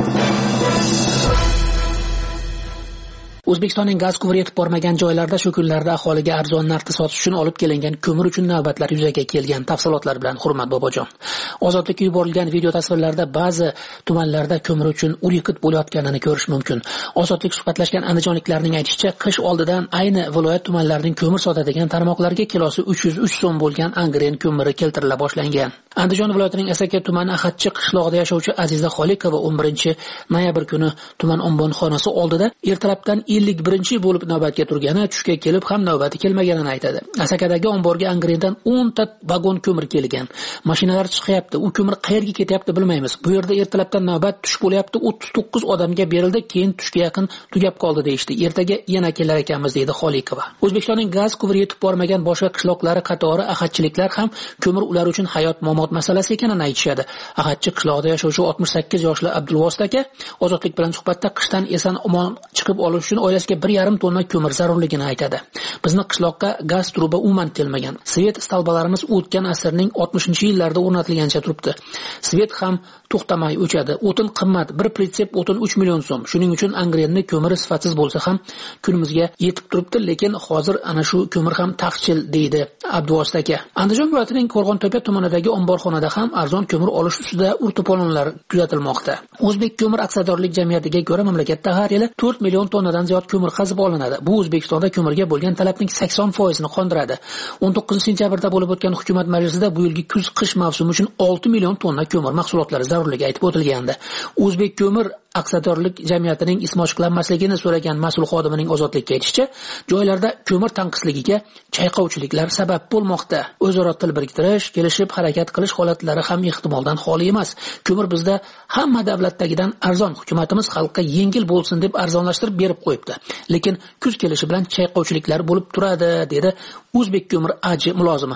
O'zbekistonning gaz quvuri yetib bormagan joylarda shu kunlarda aholiga arzon narxda sotish uchun olib kelingan ko'mir uchun navbatlar yuzaga kelgan. Tafsilotlar bilan Hurmat Bobojon. Ozodlikka yuborilgan video tasvirlarda ba'zi tumanlarda ko'mir uchun ur-yiqit bo'layotganini ko'rish mumkin. Ozodlik suhbatlashgan andijonliklarning aytishicha, qish oldidan ayni viloyat tumanlarining ko'mir sotadigan tarmoqlarga kilosi 303 so'm bo'lgan angren ko'miri keltirila boshlangan. Andijon viloyatining Asaka tumani Ahadchi qishlog'ida yashovchi Aziza Xoliqova 11-noyabr kuni tuman ombonxonasi oldida ertalabdan 51 bo'lib navbatga turgani, tushga kelib ham navbati kelmaganini aytadi. Asakadagi omborga angrendan 10 ta vagon ko'mir kelgan. Mashinalar chiqyapti, u ko'mir qayerga ketyapti bilmaymiz. Bu yerda ertalabdan navbat tush bo'lyapti, 39 odamga berildi, keyin tushga yaqin tugab qoldi deyishdi. Ertaga yana kelar ekanmiz deydi Xoliqova. O'zbekistonning gaz quvuri yetib bormagan boshqa qishloqlari qatori ahadchiliklar ham ko'mir ular uchun hayot-mamot masalasi ekanini aytishadi. Ahadchi qishlog'ida yashovchi 68 yoshli Abdulvosit aka Ozodlik bilan suhbatda qishdan eson-omon chiqib olish uchun oilasiga 1,5 tonna ko'mir zarurligini aytadi. Bizni qishloqqa gaz truba umuman kelmagan. Svet stalbalarimiz o'tgan asrning 60-yillarida o'rnatilgancha turibdi. Svet ham to'xtamay o'chadi. O'tin qimmat, bir pritsep o'tin 3 million so'm. Shuning uchun angrenni ko'miri sifatsiz bo'lsa ham kunimizga yetib turibdi, lekin hozir ana shu ko'mir ham taqchil deydi Abdulvosit aka. Andijon viloyatining Qo'rg'ontepa tumanidagi omborxonada ham arzon ko'mir olish ustida ur-to'polonlar kuzatilmoqda. O'zbek ko'mir aksiyadorlik jamiyatiga ko'ra mamlakatda har yili 4 million tonnadan ziyod ko'mir qazib olinadi. Bu O'zbekistonda ko'mirga bo'lgan talabning 80%ni qondiradi. 19-sentyabrda bo'lib o'tgan hukumat majlisida bu yilgi kuz-qish mavsumi uchun 6 million tonna ko'mir mahsulotlari zarurligi aytib o'tilgandi. O'zbek ko'mir aksiyadorlik jamiyatining ismi ochiqlanmasligini so'ragan mas'ul xodimining Ozodlikka aytishicha, joylarda ko'mir tanqisligiga chayqovchiliklar sabab bo'lmoqda. O'zaro til biriktirish, kelishib harakat qilish holatlari ham ehtimoldan xoli emas. Ko'mir bizda hamma davlatdagidan arzon, hukumatimiz xalqqa yengil bo'lsin deb arzonlashtirib berib qo'yibdi. Lekin kuz kelishi bilan chayqovchiliklar bo'lib turadi, dedi O'zbek ko'mir AJ mulozimi.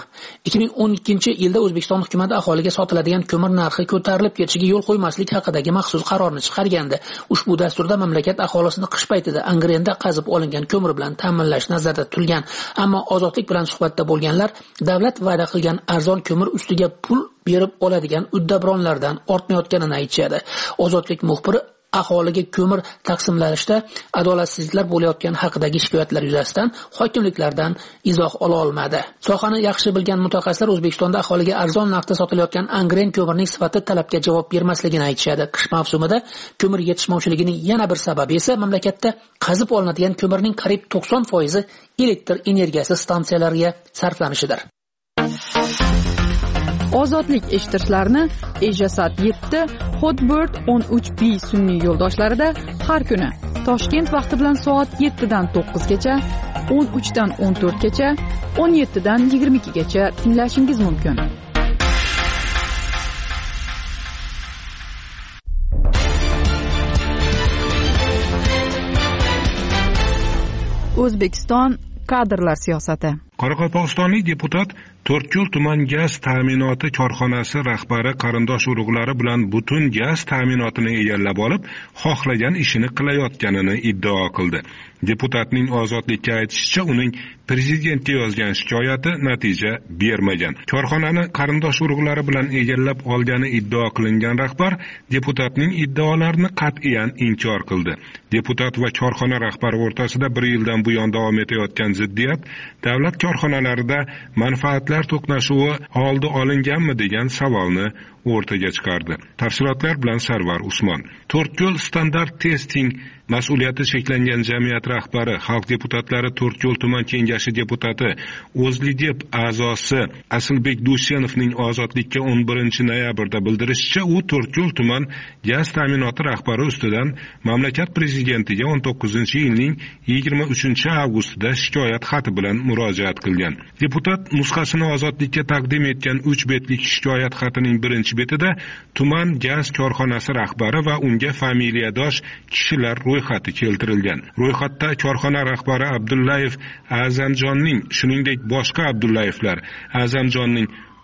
2012-yilda O'zbekiston hukumati aholiga sotiladigan ko'mir narxi ko'tarilib ketishiga yo'l qo'ymaslik haqidagi maxsus qarorni chiqargandi. Ushbu dasturda mamlakat aholisini qish paytida angrenda qazib olingan ko'mir bilan ta'minlash nazarda tutilgan. Ammo Ozodlik bilan suhbatda bo'lganlar davlat va'da qilgan arzon ko'mir ustiga pul berib oladigan uddabronlardan ortmayotganini aytishadi. Ozodlik muxbiri aholiga ko'mir taqsimlanishda adolatsizliklar bo'layotgani haqidagi shikoyatlar yuzasidan hokimliklardan izoh ola olmadi. Sohani yaxshi bilgan mutaxassislar O'zbekistonda aholiga arzon narxda sotilayotgan angren ko'mirning sifati talabga javob bermasligini aytishadi. Qish mavsumida ko'mir yetishmovchiligining yana bir sababi esa mamlakatda qazib olinadigan ko'mirning qariyb 90% elektr energiyasi stansiyalariga sarflanishidir. Ozodlik eshittirishlarni Ejasat 7, Hotbird 13B sun'iy yo'ldoshlarida har kuni Toshkent vaqti bilan soat 7 dan 9 gacha, 13 dan 14 gacha, 17 dan 22 gacha tinglashingiz mumkin. O'zbekiston kadrlar siyosati. Qoraqalpog'istonlik deputat To'rtko'l tuman gaz ta'minoti korxonasi rahbari qarindosh urug'lari bilan butun gaz ta'minotini egallab olib, xohlagan ishini qilayotganini iddao qildi. Deputatning Ozodlikka aytishicha, uning prezidentga yozgan shikoyati natija bermagan. Korxonani qarindosh urug'lari bilan egallab olgani iddao qilingan rahbar deputatning iddaolarini qat'iyan inkor qildi. Deputat va korxona rahbari o'rtasida 1 yildan buyon davom etayotgan ziddiyat davlat korxonalarida manfaatlar to'qnashuvi oldi olinganmi degan savolni o'rtaga chiqardi. Tafsilotlar bilan Sarvar Usmon. To'rtko'l standart testing mas'uliyati cheklangan jamiyat rahbari, xalq deputatlari To'rtko'l tuman kengashi deputati, O'zlidep a'zosi Asilbek Dushenovning Ozodlikka 11-noyabrda bildirishicha, u To'rtko'l tuman gaz ta'minoti rahbari ustidan mamlakat prezidentiga 19-yilning 23-avgustida shikoyat xati bilan murojaat qilgan. Deputat nusxasini Ozodlikka taqdim etgan 3 betlik shikoyat xatining birinchi betida tuman gaz korxonasi rahbari va unga familiyadosh kishilar ro'yxati keltirilgan. Ro'yxatda korxona rahbari Abdullayev A'zamjonning, shuningdek boshqa Abdullayevlar, A'zamjonning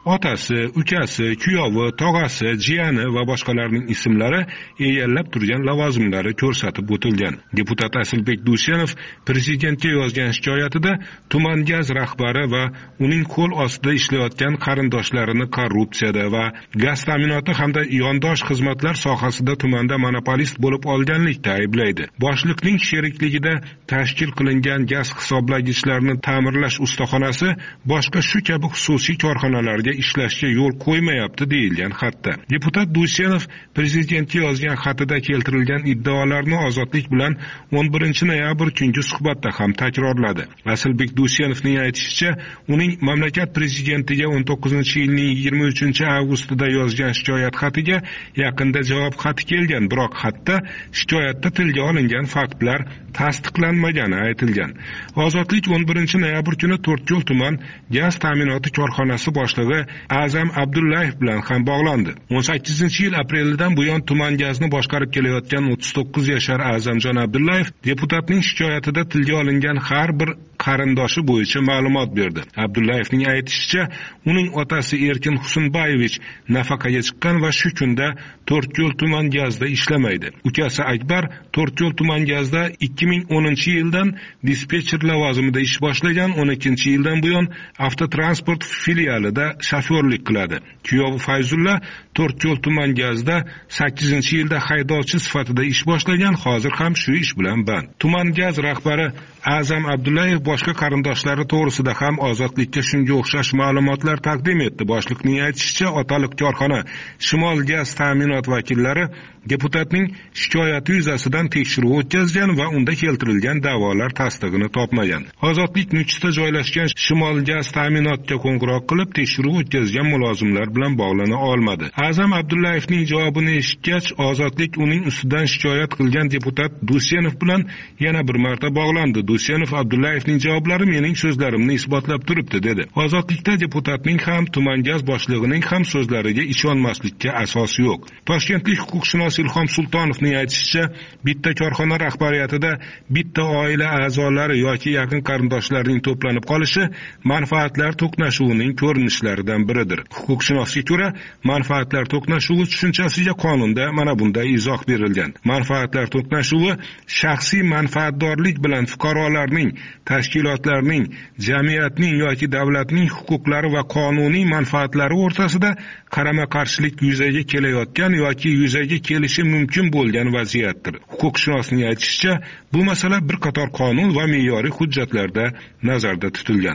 otasi, ukasi, kuyovi, tog'asi, jiyani va boshqalarning ismlari egallab turgan lavozimlari ko'rsatib o'tilgan. Deputat Asilbek Dusyanov prezidentga yozgan shikoyatida tuman gaz rahbari va uning qo'l ostida ishlayotgan qarindoshlarini korrupsiyada va gaz ta'minoti hamda yondosh xizmatlar sohasida tumanda monopolist bo'lib olganlikda ayblaydi. Boshliqning sherikligida tashkil qilingan gaz hisoblagichlarni ta'mirlash ustaxonasi boshqa shu kabi xususiy korxonalarga ishlashga yo'l qo'ymayapti deyilgan xatda. Deputat Dusyanov prezidentga yozgan xatida keltirilgan iddaolarni Ozodlik bilan 11-noyabr kungi suhbatda ham takrorladi. Asilbek Dusyanovning aytishicha, uning mamlakat prezidentiga 19-yilning 23-avgustida yozgan shikoyat xatiga yaqinda javob xati kelgan, biroq xatda shikoyatda tilga olingan faktlar tasdiqlanmagani aytilgan. Ozodlik 11-noyabr kuni To'rtko'l tuman gaz ta'minoti korxonasi boshlig'i A'zam Abdullayev bilan ham bog'landi. 18-yil aprelidan buyon tuman gazni boshqarib kelayotgan 39 yashar A'zamjon Abdullayev deputatning shikoyatida tilga olingan har bir qarindoshi bo'yicha ma'lumot berdi. Abdullayevning aytishicha, uning otasi Erkin Husunbayevich nafaqaga chiqqan va shu kunda To'rtko'l tuman gazda ishlamaydi. Ukasi Akbar To'rtko'l tuman gazda 2010-yildan dispetcher lavozimida ish boshlagan, 12-yildan buyon avtotransport filialida shofyorlik qiladi. Kuyovi Fayzulla To'rtko'l tuman gazda 8-yilda haydovchi sifatida ish boshlagan, hozir ham shu ish bilan band. Tuman gaz rahbari A'zam Abdullayev boshqa qarindoshlari to'g'risida ham Ozodlikka shunga o'xshash ma'lumotlar taqdim etdi. Boshliqning aytishicha, otaliq korxona Shimol gaz ta'minot vakillari deputatning shikoyati yuzasidan tekshiruv o'tkazgan va unda keltirilgan da'volar tasdig'ini topmagan. Ozodlik Nukusda joylashgan Shimol gaz ta'minotga qo'ng'iroq qilib tekshiruv o'tkazgan mulozimlar bilan bog'lana olmadi. A'zam Abdullayevning javobini eshitgach, Ozodlik uning ustidan shikoyat qilgan deputat Dusyanov bilan yana bir marta bog'landi. Dusyanov Abdullayevning javoblari mening so'zlarimni isbotlab turibdi dedi. Ozodlikda deputatning ham tuman gaz boshlig'ining ham so'zlariga ishonmaslikka asos yo'q. Toshkentlik huquqshunos Ilhom Sultonovning aytishicha, bitta korxona rahbariyatida bitta oila a'zolari yoki yaqin qarindoshlarining to'planib qolishi manfaatlar to'qnashuvining ko'rinishlaridan biridir. Huquqshunosga ko'ra, manfaatlar to'qnashuvi tushunchasiga qonunda mana bunday izoh berilgan. Manfaatlar to'qnashuvi shaxsiy manfaatdorlik bilan fuqarolarning, tashkilotlarning, jamiyatning yoki davlatning huquqlari va qonuniy manfaatlari o'rtasida qarama-qarshilik yuzaga kelayotgan yoki yuzaga kelishi mumkin bo'lgan vaziyatdir. Huquqshunosning aytishicha, bu masala bir qator qonun va me'yoriy hujjatlarda nazarda tutilgan.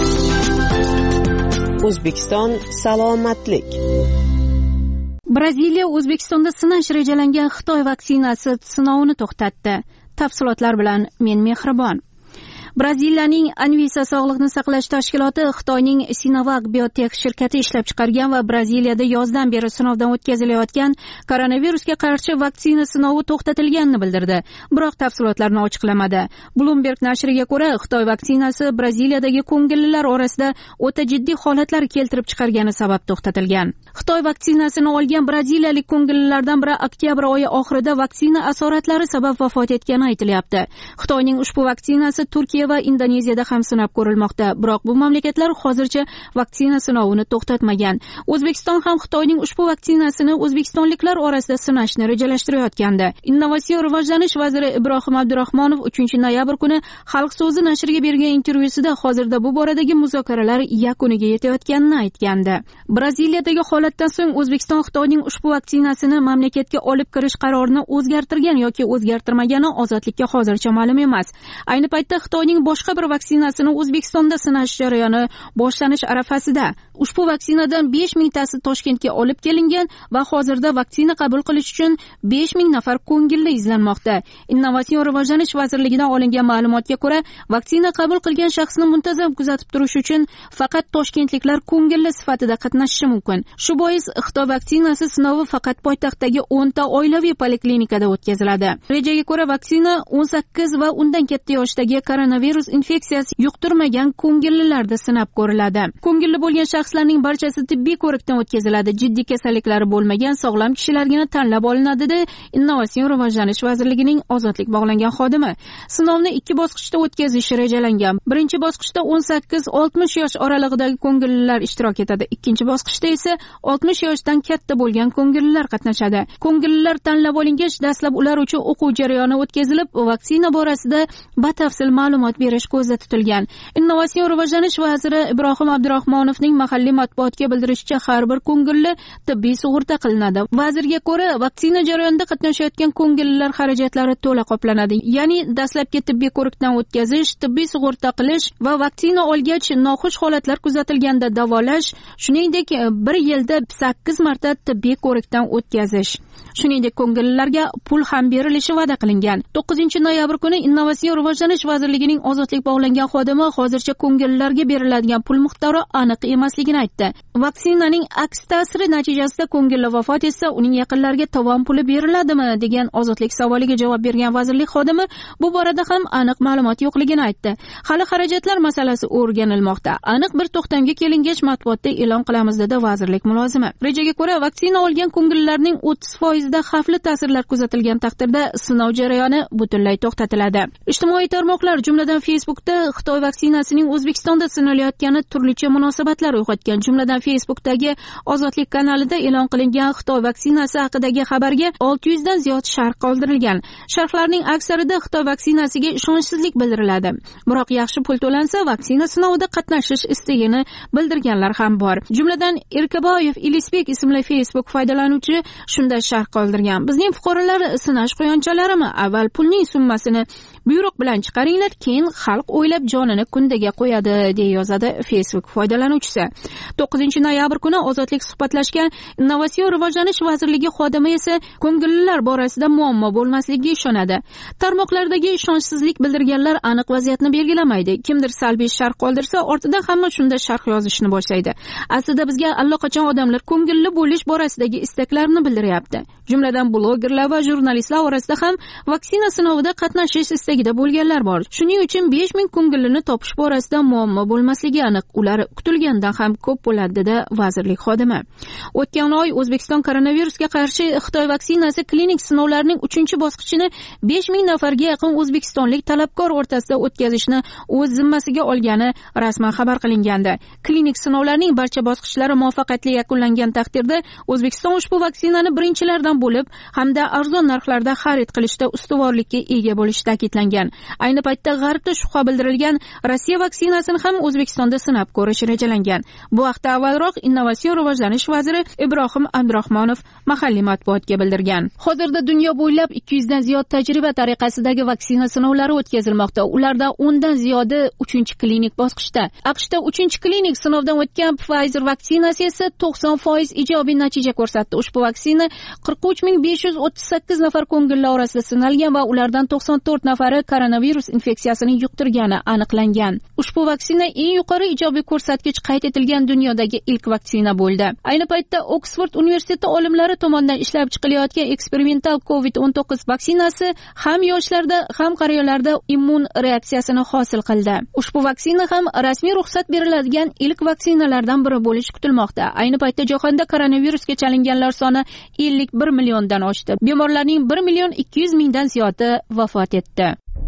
O'zbekiston salomatlik. Braziliya O'zbekistonda sinash rejalangan Xitoy vaksinasi sinovini to'xtatdi. Tafsilotlar bilan men Mehribon. Braziliyaning Anvisa sog'liqni saqlash tashkiloti Xitoyning Sinovac Biotech shirkati ishlab chiqargan va Braziliyada yozdan beri sinovdan o'tkazilayotgan koronavirusga qarshi vaksina sinovi to'xtatilganini bildirdi, biroq tafsilotlarni ochiqlamadi. Bloomberg nashriga ko'ra, Xitoy vaksinasi Braziliyadagi ko'ngillilar orasida o'ta jiddiy holatlar keltirib chiqargani sabab to'xtatilgan. Xitoy vaksinasini olgan braziliyalik ko'ngillilardan biri oktyabr oyi oxirida vaksina asoratlari sabab vafot etgani aytilyapti. Xitoyning ushbu vaksinasi Turkiya va Indoneziyada ham sinab ko'rilmoqda, biroq bu mamlakatlar hozircha vaksina sinovini to'xtatmagan. O'zbekiston ham Xitoyning ushbu vaksinasini o'zbekistonliklar orasida sinashni rejalashtirayotgandi. Innovatsion rivojlanish vaziri Ibrohim Abdurahmonov 3-noyabr kuni Xalq so'zi nashriga bergan intervyusida hozirda bu boradagi muzokaralar yakuniga yetayotganini aytgandi. Braziliyadagi holatdan so'ng O'zbekiston Xitoyning ushbu vaksinasini mamlakatga olib kirish qarorini o'zgartirgan yoki o'zgartirmagani Ozodlikka hozircha ma'lum emas. Ayni paytda Xitoyning boshqa bir vaksinasini O'zbekistonda sinash jarayoni boshlanish arafasida. Ushbu vaksinadan 5000 tasi Toshkentga olib kelingan va hozirda vaksina qabul qilish uchun 5000 nafar ko'ngilli izlanmoqda. Innovatsion rivojlanish vazirligidan olingan ma'lumotga ko'ra, vaksina qabul qilgan shaxsni muntazam kuzatib turish uchun faqat toshkentliklar ko'ngilli sifatida qatnashishi mumkin. Shu bois Xitoy vaksinasi sinovi faqat poytaxtdagi 10 ta oilaviy poliklinikada o'tkaziladi. Rejaga ko'ra vaksina 18 va undan katta yoshdagi koronavirus koronavirus infeksiyasi yuqtirmagan ko'ngillilarda sinab ko'riladi. Ko'ngilli bo'lgan shaxslarning barchasi tibbiy ko'rikdan o'tkaziladi. Jiddiy kasalliklari bo'lmagan sog'lom kishilargina tanlab olinadi dedi Innovatsion rivojlanish vazirligining ozodlik bog'langan xodimi. Sinovni 2 bosqichda o'tkazish rejalangan. Birinchi bosqichda 18-60 yosh oralig'idagi ko'ngillilar ishtirok etadi. Ikkinchi bosqichda esa 60 yoshdan katta bo'lgan ko'ngillilar qatnashadi. Ko'ngillilar tanlab olingach, dastlab ular uchun o'quv jarayoni o'tkazilib, vaksina borasida batafsil ma'lumot berish ko'zda tutilgan. Innovatsion rivojlanish vaziri Ibrohim Abdurahmonovning mahalliy matbuotga bildirishicha, har bir ko'ngilli tibbiy sug'urta qilinadi. Vazirga ko'ra, vaksina jarayonida qatnashayotgan ko'ngillilar xarajatlari to'la qoplanadi. Ya'ni dastlabki tibbiy ko'rikdan o'tkazish, tibbiy sug'urta qilish va vaksina olgach noxush holatlar kuzatilganda davolash, shuningdek 1 yilda 8 marta tibbiy ko'rikdan o'tkazish. Shuningdek, ko'ngillilarga pul ham berilishi va'da qilingan. 9-noyabr kuni Innovatsion rivojlanish vazirligining ozodlik bog'langan xodimi hozircha ko'ngillilarga beriladigan pul miqdori aniq emasligini aytdi. Vaksinaning aks ta'siri natijasida ko'ngilli vafot etsa, uning yaqinlariga tovon puli beriladimi degan ozodlik savoliga javob bergan vazirlik xodimi bu borada ham aniq ma'lumot yo'qligini aytdi. Hali xarajatlar masalasi o'rganilmoqda. Aniq bir to'xtamga kelingach matbuotda e'lon qilamiz dedi vazirlik mulozimi. Rejaga ko'ra, vaksina olgan ko'ngillilarning 30% da xavfli ta'sirlar kuzatilgan taqdirda sinov jarayoni butunlay to'xtatiladi. Ijtimoiy tarmoqlar, jumladan Facebookda Xitoy vaksinasining O'zbekistonda sinalayotgani turlicha munosabatlar uyg'otgan. Jumladan Facebookdagi Ozodlik kanalida e'lon qilingan Xitoy vaksinasi haqidagi xabarga 600 dan ziyod sharh qoldirilgan. Sharhlarning aksarida Xitoy vaksinasiga ishonchsizlik bildiriladi. Biroq yaxshi pul to'lansa, vaksina sinovida qatnashish istagini bildirganlar ham bor. Jumladan Erkaboyev Ilisbek ismli Facebook foydalanuvchi shunda sharh qoldirgan. Bizning fuqarolar sinash quyonchalarimi? Avval pulning summasini buyruq bilan chiqaringlar, keyin xalq o'ylab jonini kundaga qo'yadi, deya yozadi Facebook foydalanuvchisi. 9-noyabr kuni ozodlik suhbatlashgan Innovatsion rivojlanish vazirligi xodimi esa ko'ngillilar borasida muammo bo'lmasligiga ishonadi. Tarmoqlardagi ishonchsizlik bildirganlar aniq vaziyatni belgilamaydi. Kimdir salbiy sharh qoldirsa, ortidan hamma shunda sharh yozishni boshlaydi. Aslida bizga allaqachon odamlar ko'ngilli bo'lish borasidagi istaklarini bildiryapti. Jumladan blogerlar va jurnalistlar orasida ham vaksina sinovida qatnashish istagida bo'lganlar bor. Shuning uchun 5000 ko'ngillini topish borasida muammo bo'lmasligi aniq. Ular kutilgandan ham ko'p bo'ladi dedi vazirlik xodimi. O'tgan oy O'zbekiston koronavirusga qarshi Xitoy vaksinasi klinik sinovlarining 3-bosqichini 5000 nafarga yaqin o'zbekistonlik talabgor o'rtasida o'tkazishni o'z zimmasiga olgani rasman xabar qilingandi. Klinik sinovlarning barcha bosqichlari muvaffaqiyatli yakunlangan taqdirda O'zbekiston ushbu vaksinani birinchilardan bo'lib hamda arzon narxlarda xarid qilishda ustuvorlikka ega bo'lishi ta'kidlangan. Ayni paytda G'arbda shubha bildirilgan Rossiya vaksinasini ham O'zbekistonda sinab ko'rish rejalangan. Bu haqda avvalroq Innovatsion rivojlanish vaziri Ibrohim Abdurahmonov mahalliy matbuotga bildirgan. Hozirda dunyo bo'ylab 200 dan ziyod tajriba tariqasidagi vaksina sinovlari o'tkazilmoqda. Ulardan 10 dan ziyodi 3-klinik bosqichda. AQShda 3-klinik sinovdan o'tgan Pfizer vaksinasi esa 90% ijobiy natija ko'rsatdi. Ushbu vaksina 43538 nafar ko'ngilli orasida sinalgan va ulardan 94 nafari koronavirus infeksiyasini yuqtirgani aniqlangan. Ushbu vaksina eng yuqori ijobiy ko'rsatkich qayd etilgan dunyodagi ilk vaksina bo'ldi. Ayni paytda Oksford universiteti olimlari tomonidan ishlab chiqilayotgan eksperimental COVID-19 vaksinasi ham yoshlarda, ham qariyalarda immun reaksiyasini hosil qildi. Ushbu vaksina ham rasmiy ruxsat beriladigan ilk vaksinalardan biri bo'lishi kutilmoqda. Ayni paytda jahonda koronavirusga chalinganlar soni 51 milliondan oshdi. Bemorlarning 1.200.000 dan ziyodi vafot etdi.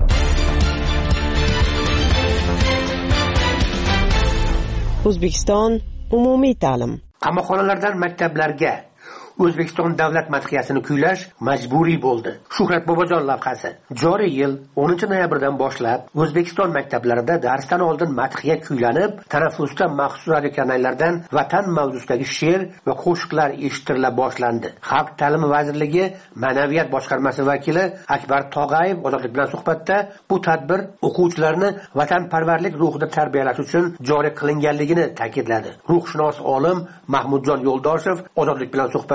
O'zbekiston umumiy ta'lim. Qamoqxonalardan maktablarga O'zbekiston davlat madhiyasini kuylash majburiy bo'ldi. Shuhrat Bobojon lavhasi. Joriy yil 10-noyabrdan boshlab O'zbekiston maktablarida darsdan oldin madhiya kuylanib, tanaffusda maxsus radiokanallardan vatan mavzusidagi she'r va qo'shiqlar eshittirila boshlandi. Xalq ta'limi vazirligi Ma'naviyat boshqarmasi vakili Akbar Tog'ayev ozodlik bilan suhbatda bu tadbir o'quvchilarni vatanparvarlik ruhida tarbiyalash uchun joriy qilinganligini ta'kidladi. Ruhshunos olim Mahmudjon Yo'ldoshev ozodlik bilan suhbat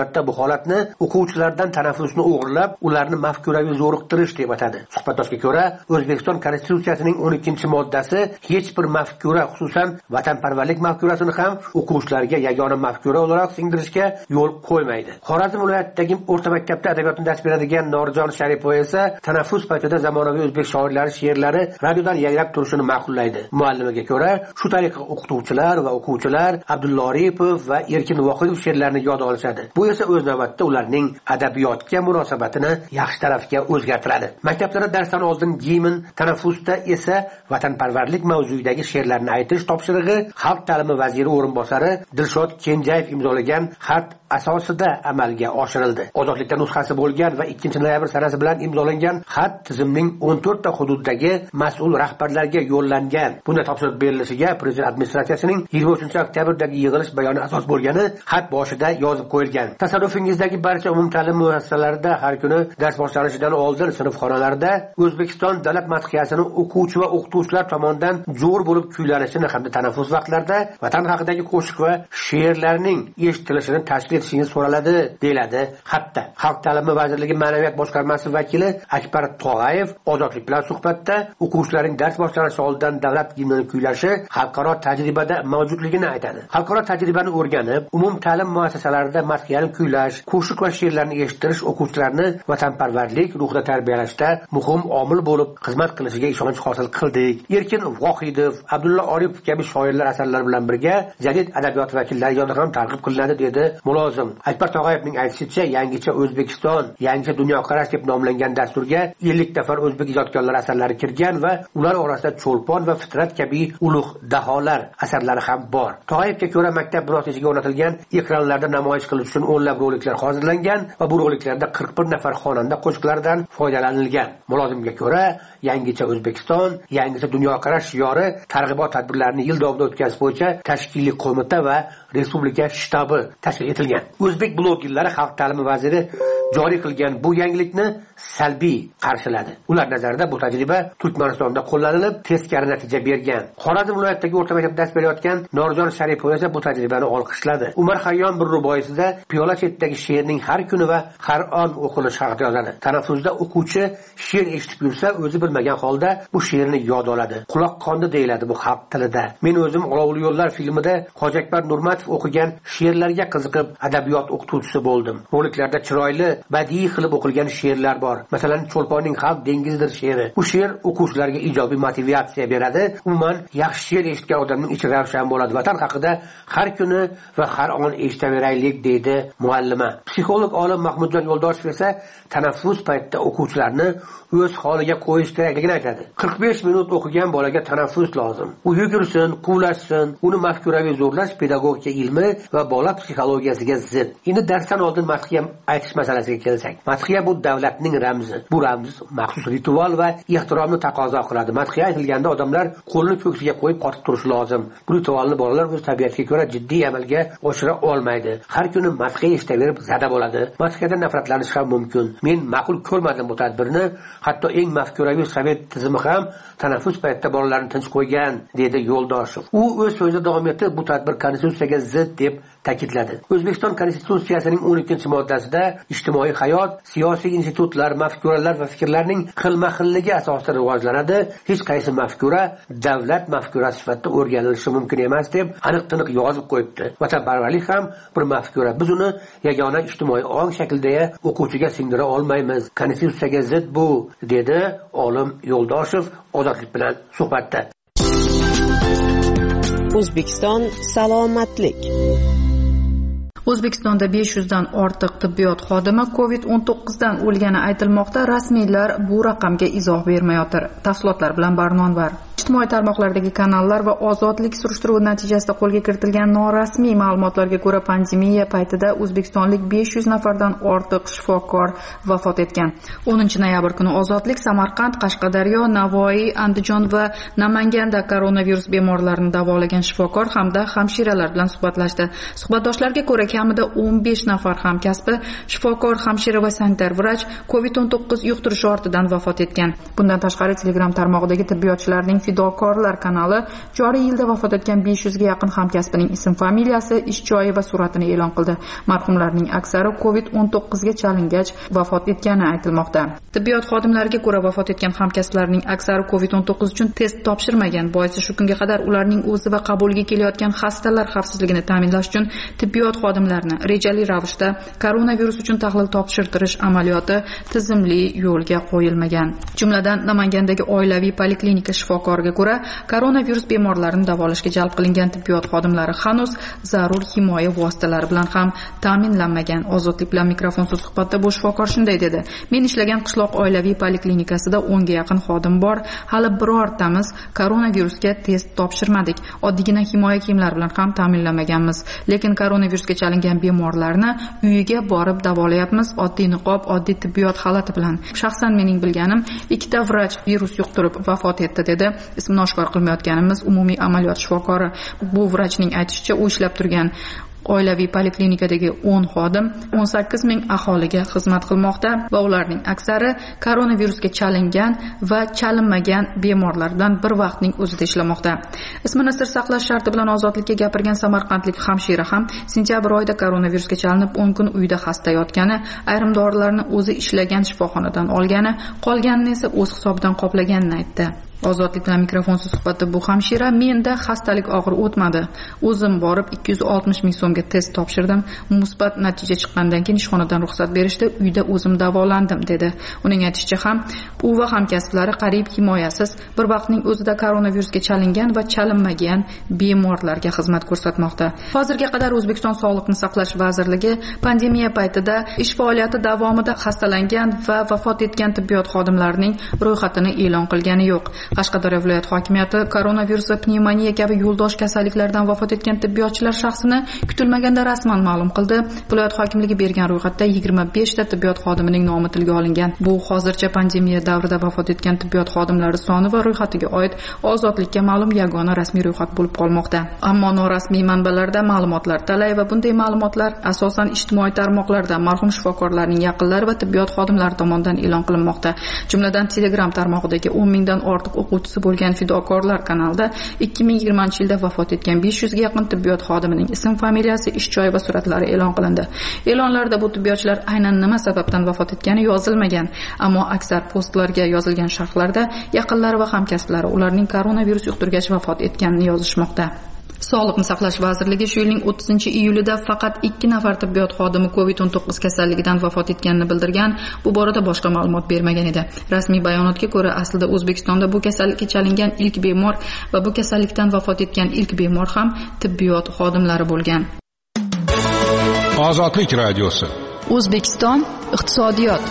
Odatda bu holatni o'quvchilardan tanaffusni o'g'irlab, ularni mafkuraviy zo'riqtirish deb atadi. Suhbatdoshga ko'ra, O'zbekiston Konstitutsiyasining 12-moddasi hech bir mafkura, xususan vatanparvarlik mafkurasini ham o'quvchilarga yagona mafkura o'laroq singdirishga yo'l qo'ymaydi. Xorazm viloyatidagi o'rta maktabda adabiyotni dars beradigan Norjon Sharipova esa tanaffus paytida zamonaviy o'zbek shoirlari she'rlari radiodan yangrab turishini ma'qullaydi. Muallimiga ko'ra, shu tariqa o'qituvchilar va o'quvchilar Abdulla Oripov va Erkin Vohidov she'rlarini yod olishadi. Bu esa o'z navbatida ularning adabiyotga munosabatini yaxshi tarafga o'zgartiradi. Maktablarda darsdan oldin gimn, tanaffusda esa vatanparvarlik mavzuidagi she'rlarni aytish topshirig'i Xalq ta'limi vaziri o'rinbosari Dilshod Kenjayev imzolagan xat asosida amalga oshirildi. Ozodlikda nusxasi bo'lgan va 2-noyabr sanasi bilan imzolangan xat tizimning 14 ta hududdagi mas'ul rahbarlarga yo'llangan. Bunda topshiriq berilishiga prezident administratsiyasining 23-oktyabrdagi yig'ilish bayoni asos bo'lgani xat boshida yozib qo'yilgan. Tasarrufingizdagi barcha umumta'lim muassasalarida har kuni dars boshlanishidan oldin sinfxonalarda O'zbekiston davlat madhiyasini o'quvchi va o'qituvchilar tomonidan jo'r bo'lib kuylanishini hamda tanaffus vaqtlarida vatan haqidagi qo'shiq va she'rlarning eshitilishini tashkil etishingiz so'raladi, deyiladi xatda. Xalq ta'limi vazirligi ma'naviyat boshqarmasi vakili Akbar Tog'ayev ozodlik bilan suhbatda o'quvchilarning dars boshlanishi oldidan davlat gimnini kuylashi xalqaro tajribada mavjudligini aytadi. Xalqaro tajribani o'rganib, umum ta'lim muassasalarida madhiyani kuylash, qo'shiq va she'rlarni eshitirish o'quvchilarni vatanparvarlik ruhida tarbiyalashda muhim omil bo'lib xizmat qilishiga ishonch hosil qildik. Erkin Vohidov, Abdulla Oripov kabi shoirlar asarlari bilan birga jadid adabiyot vakillari yodi ham targ'ib qilinadi, dedi mulozim. Akbar Tog'ayevning aytishicha, yangicha O'zbekiston, yangicha dunyoqarash deb nomlangan dasturga 50 nafar o'zbek ijodkorlari asarlari kirgan va ular orasida Cho'lpon va Fitrat kabi ulug' daholar asarlari ham bor. Tog'ayevga ko'ra, maktab binosiga o'rnatilgan ekranlarda namoyish qilish uchun o'nlab roliklar hozirlangan va bu roliklarda 41 nafar xonanda qo'shiqlaridan foydalanilgan. Mulozimga ko'ra, yangicha O'zbekiston, yangicha dunyoqarash shiori targ'ibot tadbirlarini yil davomida o'tkazish bo'yicha tashkiliy qo'mita va respublika shtabi tashkil etilgan. O'zbek blogerlari Xalq ta'limi vaziri joriy qilgan bu yangilikni salbiy qarshiladi. Ular nazarida bu tajriba Turkmanistonda qo'llanilib, teskari natija bergan. Xorazm viloyatidagi o'rta maktabda dars berayotgan Norjon Sharipova esa bu tajribani olqishladi. Umar Xayyom bir ruboyisida piyola chetidagi she'rning har kuni va har on o'qilishi haqida yozadi. Tanaffusda o'quvchi she'r eshitib yursa, o'zi bilmagan holda bu she'rni yod oladi. Quloq qondi deyiladi bu xalq tilida. Men o'zim Olovli yo'llar filmida Hoji Akbar Nurmatov o'qigan she'rlarga qiziqib, adabiyot o'qituvchisi bo'ldim. Roliklarda chiroyli, badiiy qilib o'qilgan she'rlar bor. Masalan, Cho'lponning Xalq dengizdir she'ri. Bu she'r o'quvchilarga ijobiy motivatsiya beradi. Umuman, yaxshi she'r eshitgan odamning ichi ravshan bo'ladi. Vatan haqida har kuni va har on eshitaveraylik, deydi muallima. Psixolog olim Mahmudjon Yo'ldoshev esa tanaffus paytida o'quvchilarni o'z holiga qo'yish kerakligini aytadi. 45 minut o'qigan bolaga tanaffus lozim. U yugursin, quvlashsin. Uni mafkuraviy zo'rlash pedagogika ilmi va bola psixologiyasiga zid. Endi darsdan oldin madhiya aytish masalasiga kelsak. Madhiya bu davlatning ramzi. Bu ramz maxsus ritual va ehtiromni taqozo qiladi. Madhiya aytilganda odamlar qo'lini ko'ksiga qo'yib qotib turishi lozim. Bu ritualni bolalar o'z tabiatiga ko'ra jiddiy amalga oshira olmaydi. Har kuni madhiya eshitaverib zada bo'ladi. Madhiyadan nafratlanish ham mumkin. Men ma'qul ko'rmadim bu tadbirni. Hatto eng mafkuraviy sovet tizimi ham tanaffus paytida bolalarni tinch qo'ygan, dedi Yo'ldoshev. U o'z so'zida davom etib, bu tadbir konstitutsiyaga zid deb ta'kidladi. O'zbekiston Konstitutsiyasining 12-moddasida ijtimoiy hayot, siyosiy institutlar, mafkuralar va fikrlarning xilma-xilligi asosida rivojlanadi. Hech qaysi mafkura davlat mafkurasi sifatida o'rganilishi mumkin emas deb aniq-tiniq yozib qo'yibdi. Vatanparvarlik ham bir mafkura. Biz uni yagona ijtimoiy ong shaklida o'quvchiga singdira olmaymiz. Konstitutsiyaga zid bu, dedi olim Yo'ldoshev ozodlik bilan suhbatda. O'zbekiston salomatlik. O'zbekistonda 500 dan ortiq tibbiyot xodimi COVID-19 dan o'lgani aytilmoqda. Rasmiylar bu raqamga izoh bermayotir. Tafsilotlar bilan Barnonvar. Ijtimoiy tarmoqlardagi kanallar va ozodlik surishtiruvi natijasida qo'lga kiritilgan norasmiy ma'lumotlarga ko'ra, pandemiya paytida o'zbekistonlik 500 nafardan ortiq shifokor vafot etgan. 10-noyabr kuni Ozodlik Samarqand, Qashqadaryo, Navoiy, Andijon va Namanganda koronavirus bemorlarini davolagan shifokor hamda hamshiralar bilan suhbatlashdi. Suhbatdoshlarga ko'ra, kamida 15 nafar hamkasbi shifokor, hamshira va sanitar vrach COVID-19 yuqtirishi ortidan vafot etgan. Bundan tashqari Telegram tarmog'idagi tibbiyotchilarning Fidokorlar kanali joriy yilda vafot etgan 500 ga yaqin hamkasbining ism familiyasi, ish joyi va suratini e'lon qildi. Marhumlarning aksari COVID-19 ga chalingach vafot etgani aytilmoqda. Tibbiyot xodimlariga ko'ra vafot etgan hamkasblarning aksari COVID-19 uchun test topshirmagan. Boisi shu kunga qadar ularning o'zi va qabulga kelayotgan xastalar xavfsizligini ta'minlash uchun tibbiyot xodimlarini rejali ravishda koronavirus uchun tahlil topshirtirish amaliyoti tizimli yo'lga qo'yilmagan. Jumladan Namangandagi oilaviy poliklinika shifokoriga ko'ra, koronavirus bemorlarini davolashga jalb qilingan tibbiyot xodimlari hanuz zarur himoya vositalari bilan ham ta'minlanmagan. Ozodlik bilan mikrofonsiz suhbatda bu shifokor shunday dedi: "Men ishlagan qishloq oilaviy poliklinikasida 10 ga yaqin xodim bor. Hali birortamiz koronavirusga test topshirmadik. Oddiygina himoya kiyimlari bilan ham ta'minlamaganmiz. Lekin koronavirusga chalingan bemorlarni uyiga borib davolayapmiz, oddiy niqob, oddiy tibbiyot xalati bilan. Shaxsan mening bilganim, 2 vrach virus yuqtirib vafot etdi", dedi ismini oshkor qilmayotganimiz umumiy amaliyot shifokori. Bu vrachning aytishicha, u ishlab turgan oilaviy poliklinikadagi 10 xodim 18 ming aholiga xizmat qilmoqda va ularning aksari koronavirusga chalingan va chalinmagan bemorlardan bir vaqtning o'zida ishlamoqda. Ismini sir saqlash sharti bilan ozodlikka gapirgan samarqandlik hamshira ham sentyabr oyida koronavirusga chalinib 10 kun uyda xasta yotgani, ayrim dorilarni o'zi ishlagan shifoxonadan olgani, qolganini esa o'z hisobidan qoplaganini aytdi. Ozodlik bilan mikrofonsiz suhbatda bu hamshira: "Menda xastalik og'ir o'tmadi. O'zim borib 260 ming so'mga test topshirdim. Musbat natija chiqqandan keyin ishxonadan ruxsat berishdi, uyda o'zim davolandim", dedi. Uning aytishicha ham u va hamkasblari qariyb himoyasiz, bir vaqtning o'zida koronavirusga chalingan va chalinmagan bemorlarga xizmat ko'rsatmoqda. Hozirga qadar O'zbekiston Sog'liqni saqlash vazirligi pandemiya paytida ish faoliyati davomida xastalangan va vafot etgan tibbiyot xodimlarining ro'yxatini e'lon qilgani yo'q. Qashqadaryo viloyat hokimiyati koronavirus va pnevmoniya kabi yo'ldosh kasalliklardan vafot etgan tibbiyotchilar shaxsini kutilmaganda rasman ma'lum qildi. Viloyat hokimligi bergan ro'yxatda 25 ta tibbiyot xodimining nomi tilga olingan. Bu hozircha pandemiya davrida vafot etgan tibbiyot xodimlari soni va ro'yxatiga oid ozodlikka ma'lum yagona rasmiy ro'yxat bo'lib qolmoqda. Ammo norasmiy manbalarda ma'lumotlar talay va bunday ma'lumotlar asosan ijtimoiy tarmoqlarda marhum shifokorlarning yaqinlari va tibbiyot xodimlari tomonidan e'lon qilinmoqda. Jumladan Telegram tarmog'idagi 10 mingdan ortiq o'quvchisi bo'lgan Fidokorlar kanalida 2020-yilda vafot etgan 500 ga yaqin tibbiyot xodimining ism familiyasi, ish joyi va suratlari e'lon qilindi. E'lonlarda bu tibbiyotchilar aynan nima sababdan vafot etgani yozilmagan, ammo aksar postlarga yozilgan sharhlarda yaqinlari va hamkasblari ularning koronavirus yuqtirgach vafot etganini yozishmoqda. Sog'liqni saqlash vazirligi shu yilning 30-iyulida faqat 2 nafar tibbiyot xodimi COVID-19 kasalligidan vafot etganini bildirgan. Bu borada boshqa ma'lumot bermagan edi. Rasmiy bayonotga ko'ra, aslida O'zbekistonda bu kasallikka chalingan ilk bemor va bu kasallikdan vafot etgan ilk bemor ham tibbiyot xodimlari bo'lgan. Ozodlik radiosi. O'zbekiston iqtisodiyot.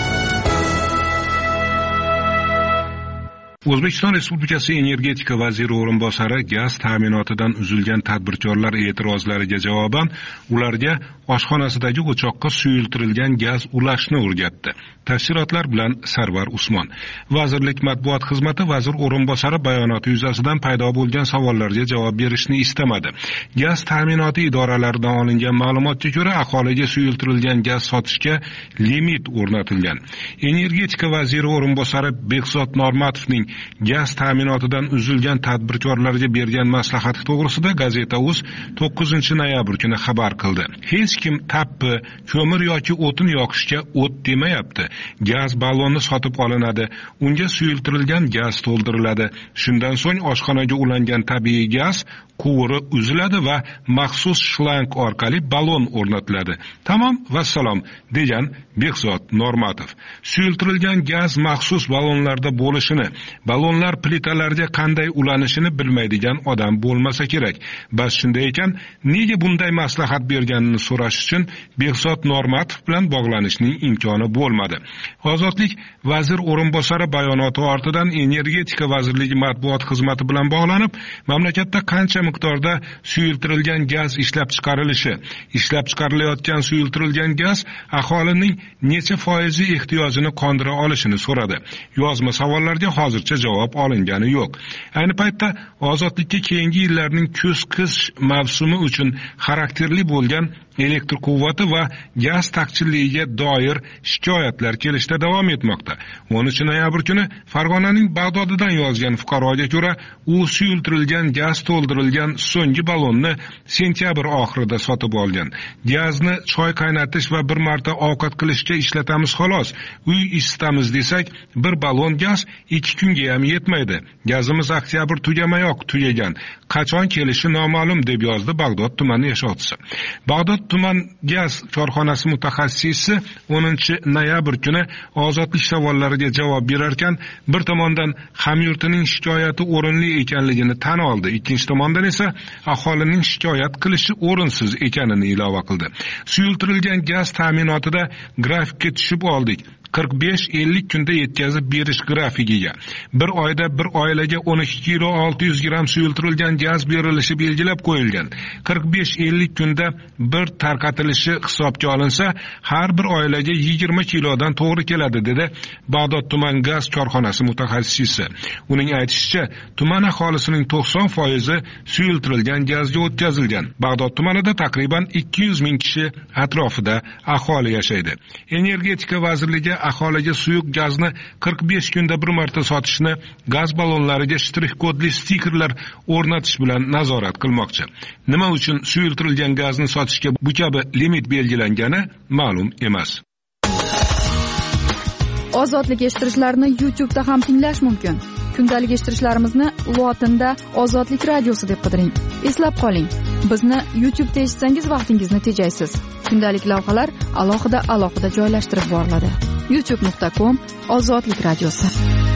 O'zbekiston Respublikasi energetika vaziri o'rinbosari gaz ta'minotidan uzilgan tadbirkorlar e'tirozlariga javoban ularga oshxonasidagi o'choqqa suyultirilgan gaz ulashni o'rgatdi. Tafsilotlar bilan Sarvar Usmon. Vazirlik matbuot xizmati vazir o'rinbosari bayonoti yuzasidan paydo bo'lgan savollarga javob berishni istamadi. Gaz ta'minoti idoralaridan olingan ma'lumotga ko'ra, aholiga suyultirilgan gaz sotishga limit o'rnatilgan. Energetika vaziri o'rinbosari Behzod Normatovning gaz ta'minotidan uzilgan tadbirkorlarga bergan maslahati to'g'risida Gazeta.uz 9-noyabr kuni xabar qildi. Hech kim tappi, ko'mir yoki o'tin yoqishga o't demayapti. Gaz balloni sotib olinadi, unga suyultirilgan gaz to'ldiriladi. Shundan so'ng oshxonaga ulangan tabiiy gaz quvuri uziladi va maxsus shlang orqali ballon o'rnatiladi. Tamom va salom, degan Behzod Normatov. Suyultirilgan gaz maxsus ballonlarda bo'lishini, ballonlar plitalarga qanday ulanishini bilmaydigan odam bo'lmasa kerak. Bas shunday ekan, nega bunday maslahat berganini so'rash uchun Behzod Normatov bilan bog'lanishning imkoni bo'lmadi. Ozodlik vazir o'rinbosari bayonoti ortidan Energetika vazirligi matbuot xizmati bilan bog'lanib, mamlakatda qancha miqdorda suyultirilgan gaz ishlab chiqarilishi, ishlab chiqarilayotgan suyultirilgan gaz aholining necha foizi ehtiyojini qondira olishini so'radi. Yozma savollarga hozircha javob olingani yo'q. Ayni paytda ozodlikka keyingi yillarning kuz-qish mavsumi uchun xarakterli bo'lgan elektr quvvati va gaz taqchilligiga doir shikoyatlar kelishda davom etmoqda. 13 noyabr kuni Farg'onaning Bag'dodidan yozgan fuqaroga ko'ra, u suyultirilgan gaz to'ldirilgan so'nggi ballonni sentyabr oxirida sotib olgan. Gazni choy qaynatish va bir marta ovqat qilishga ishlatamiz xolos. Uy isitamiz desak, bir ballon gaz 2 kunga ham yetmaydi. Gazimiz oktyabr tugamayoq tugagan. Qachon kelishi noma'lum deb yozdi Bag'dod tumani yashovchisi. Bag'dod tuman gaz korxonasi mutaxassisi 10 noyabr kuni ozodlik savollariga javob berarkan, bir tomondan hamyurtining shikoyati o'rinli ekanligini tan oldi, ikkinchi tomondan esa aholining shikoyat qilishi o'rinsiz ekanini ilova qildi. Suyultirilgan gaz ta'minotida grafikka tushib oldik. 45-50 kunda yetkazib berish grafikiga. Bir oyda bir oilaga 12 kilo 600 gram suyultirilgan gaz berilishi belgilab qo'yilgan. 45-50 kunda bir tarqatilishi hisobga olinsa, har bir oilaga 20 kilodan to'g'ri keladi, dedi Bag'dod tuman gaz korxonasi mutaxassisi. Uning aytishicha, tuman aholisining 90% suyultirilgan gazga o'tkazilgan. Bag'dod tumanida taqriban 200 ming kishi atrofida aholi yashaydi. Energetika vazirligi aholiga suyuq gazni 45 kunda bir marta sotishni gaz ballonlariga shtrix kodli stikerlar o'rnatish bilan nazorat qilmoqchi. Nima uchun suyultirilgan gazni sotishga bu kabi limit belgilangani ma'lum emas. Ozodlik eshittirishlarni YouTube'da ham tinglash mumkin. Kundalik eshittirishlarimizni lotinda Ozodlik radiosi deb qidiring. Eslab qoling, bizni YouTube'da eshitsangiz vaqtingizni tejaysiz. Kundalik lavhalar alohida joylashtirib boriladi. youtube.com/ozodlik radiosi.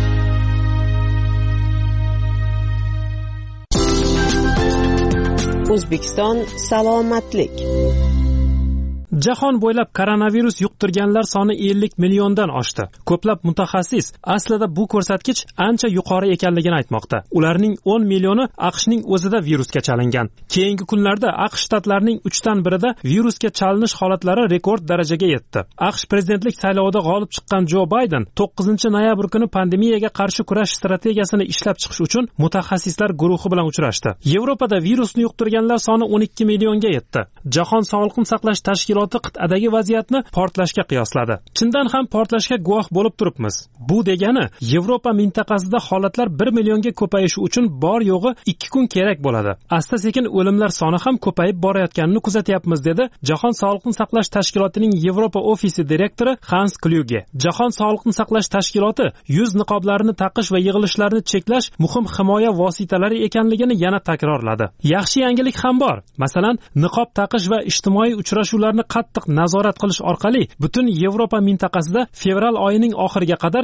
O'zbekiston salomatlik. Jahon bo'ylab koronavirus yuqtirganlar soni 50 milliondan oshdi. Ko'plab mutaxassis aslida bu ko'rsatkich ancha yuqori ekanligini aytmoqda. Ularning 10 millioni AQShning o'zida virusga chalingan. Keyingi kunlarda AQSh shtatlarining 3dan birida virusga chalinish holatlari rekord darajaga yetdi. AQSh prezidentlik saylovida g'olib chiqqan Jo Bayden 9-noyabr kuni pandemiyaga qarshi kurash strategiyasini ishlab chiqish uchun mutaxassislar guruhi bilan uchrashdi. Yevropada virusni yuqtirganlar soni 12 millionga yetdi. Jahon sog'liqni saqlash tashkiloti qit'adagi vaziyatni portlashga qiyosladi. Chindan ham portlashga guvoh bo'lib turibmiz. Bu degani Yevropa mintaqasida holatlar 1 millionga ko'payishi uchun bor yo'g'i 2 kun kerak bo'ladi. Asta-sekin o'limlar soni ham ko'payib borayotganini kuzatyapmiz, dedi Jahon sog'liqni saqlash tashkilotining Yevropa ofisi direktori Hans Kluge. Jahon sog'liqni saqlash tashkiloti yuz niqoblarini taqish va yig'ilishlarni cheklash muhim himoya vositalari ekanligini yana takrorladi. Yaxshi yangilik ham bor. Masalan, niqob taqish va ijtimoiy uchrashuvlarni qattiq nazorat qilish orqali butun Yevropa mintaqasida fevral oyining oxiriga qadar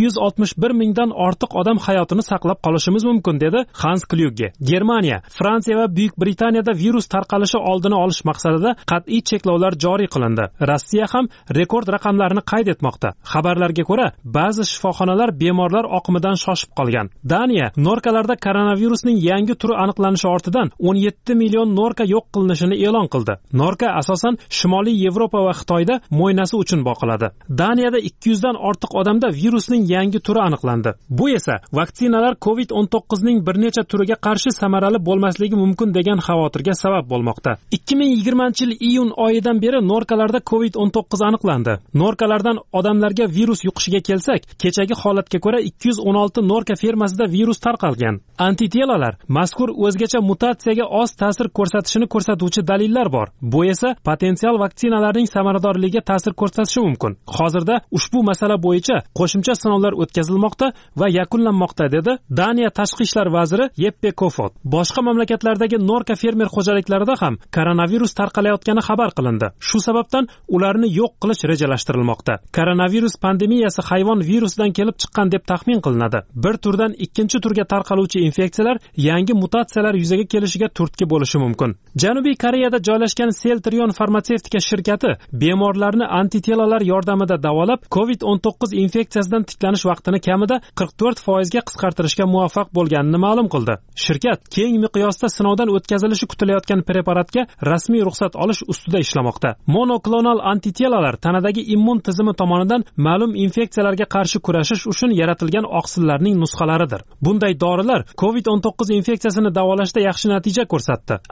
261 mingdan ortiq odam hayotini saqlab qolishimiz mumkin, dedi Hans Kluge. Germaniya, Fransiya va Buyuk Britaniyada virus tarqalishi oldini olish maqsadida qat'iy cheklovlar joriy qilindi. Rossiya ham rekord raqamlarni qayd etmoqda. Xabarlarga ko'ra, ba'zi shifoxonalar bemorlar oqimidan shoshib qolgan. Daniya norkalarda koronavirusning yangi turi aniqlanishi ortidan 17 million norka yo'q qilinishini e'lon qildi. Norka asosan Shimoliy Yevropa va Xitoyda mo'ynasi uchun boqiladi. Daniyada 200 dan ortiq odamda virusning yangi turi aniqlandi. Bu esa vaksinalar COVID-19 ning bir necha turiga qarshi samarali bo'lmasligi mumkin degan xavotirga sabab bo'lmoqda. 2020-yil iyun oyidan beri norkalarda COVID-19 aniqlandi. Norkalardan odamlarga virus yuqishiga kelsak, kechagi holatga ko'ra 216 norka fermasida virus tarqalgan. Antitelalar mazkur o'zgacha mutatsiyaga oz ta'sir ko'rsatishini ko'rsatuvchi dalillar bor. Bu esa potensial vaksinalarning samaradorligiga ta'sir ko'rsatishi mumkin. Hozirda ushbu masala bo'yicha qo'shimcha sinovlar o'tkazilmoqda va yakunlanmoqda, dedi Daniya tashqi ishlar vaziri Jeppe Kofod. Boshqa mamlakatlardagi norka fermer xo'jaliklarida ham koronavirus tarqalayotgani xabar qilindi. Shu sababdan ularni yo'q qilish rejalashtirilmoqda. Koronavirus pandemiyasi hayvon virusidan kelib chiqqan deb taxmin qilinadi. Bir turdan ikkinchi turga tarqaluvchi infeksiyalar yangi mutatsiyalar yuzaga kelishiga turtki bo'lishi mumkin. Janubiy Koreyada joylashgan Celltrion farmatsevtika shirkati bemorlarni antitelalar yordamida davolab COVID-19 infeksiyasidan tiklanish vaqtini kamida 44% ga qisqartirishga muvaffaq bo'lganini ma'lum qildi. Shirkat keng miqyosda sinovdan o'tkazilishi kutilayotgan preparatga rasmiy ruxsat olish ustida ishlamoqda. Monoklonal antitelalar tanadagi immun tizimi tomonidan ma'lum infeksiyalarga qarshi kurashish uchun yaratilgan oqsillarning nusxalaridir. Bunday dorilar COVID-19 infeksiyasini davolashda yaxshi natija ko'rsatdi, ammo ular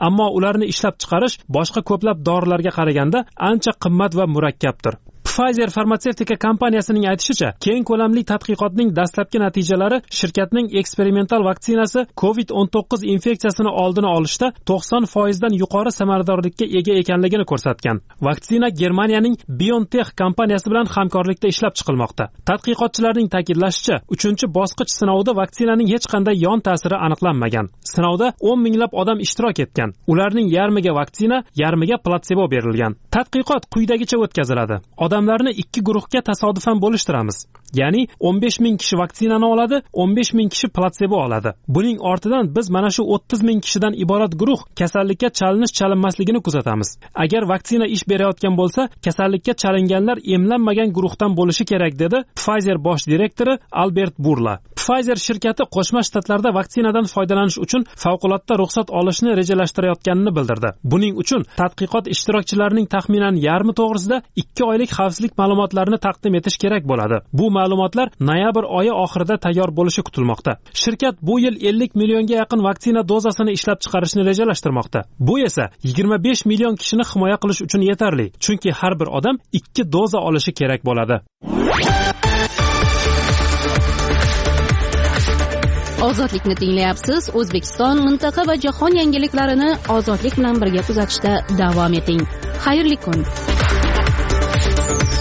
ularni ishlab chiqarish boshqa ko'plab dorilarga qaraganda ancha qimmat va murakkabdir. Pfizer farmatsevtika kompaniyasining aytishicha, keng ko'lamli tadqiqotning dastlabki natijalari shirkatning eksperimental vaksinasi COVID-19 infeksiyasini oldini olishda 90% dan yuqori samaradorlikka ega ekanligini ko'rsatgan. Vaksina Germaniyaning BioNTech kompaniyasi bilan hamkorlikda ishlab chiqilmoqda. Tadqiqotchilarning ta'kidlashicha, 3-bosqich sinovida vaksinaning hech qanday yon ta'siri aniqlanmagan. Sinovda 10 minglab odam ishtirok etgan. Ularning yarmiga vaksina, yarmiga platsebo berilgan. Tadqiqot quyidagicha o'tkaziladi. Odamlarni 2 guruhga tasodifan bo'lishtiramiz. Ya'ni 15 ming kishi vaksinani oladi, 15 ming kishi platsebo oladi. Buning ortidan biz mana shu 30 ming kishidan iborat guruh kasallikka chalinish-chalinmasligini kuzatamiz. Agar vaksina ish berayotgan bo'lsa, kasallikka chalinganlar emlanmagan guruhdan bo'lishi kerak, dedi Pfizer bosh direktori Albert Burla. Pfizer shirkati Qo'shma Shtatlarda vaksinadan foydalanish uchun favqulodda ruxsat olishni rejalashtirayotganini bildirdi. Buning uchun tadqiqot ishtirokchilarining taxminan yarmi to'g'risida 2 oylik xavfsizlik ma'lumotlarini taqdim etish kerak bo'ladi. Bu ma'lumotlar noyabr oyi oxirida tayyor bo'lishi kutilmoqda. Shirkat bu yil 50 millionga yaqin vaksina dozasini ishlab chiqarishni rejalashtirmoqda. Bu esa 25 million kishini himoya qilish uchun yetarli, chunki har bir odam 2 doza olishi kerak bo'ladi. Ozodlikni tinglayapsiz. O'zbekiston, mintaqa va jahon yangiliklarini ozodlik bilan birga kuzatishda davom eting. Xayrli kun.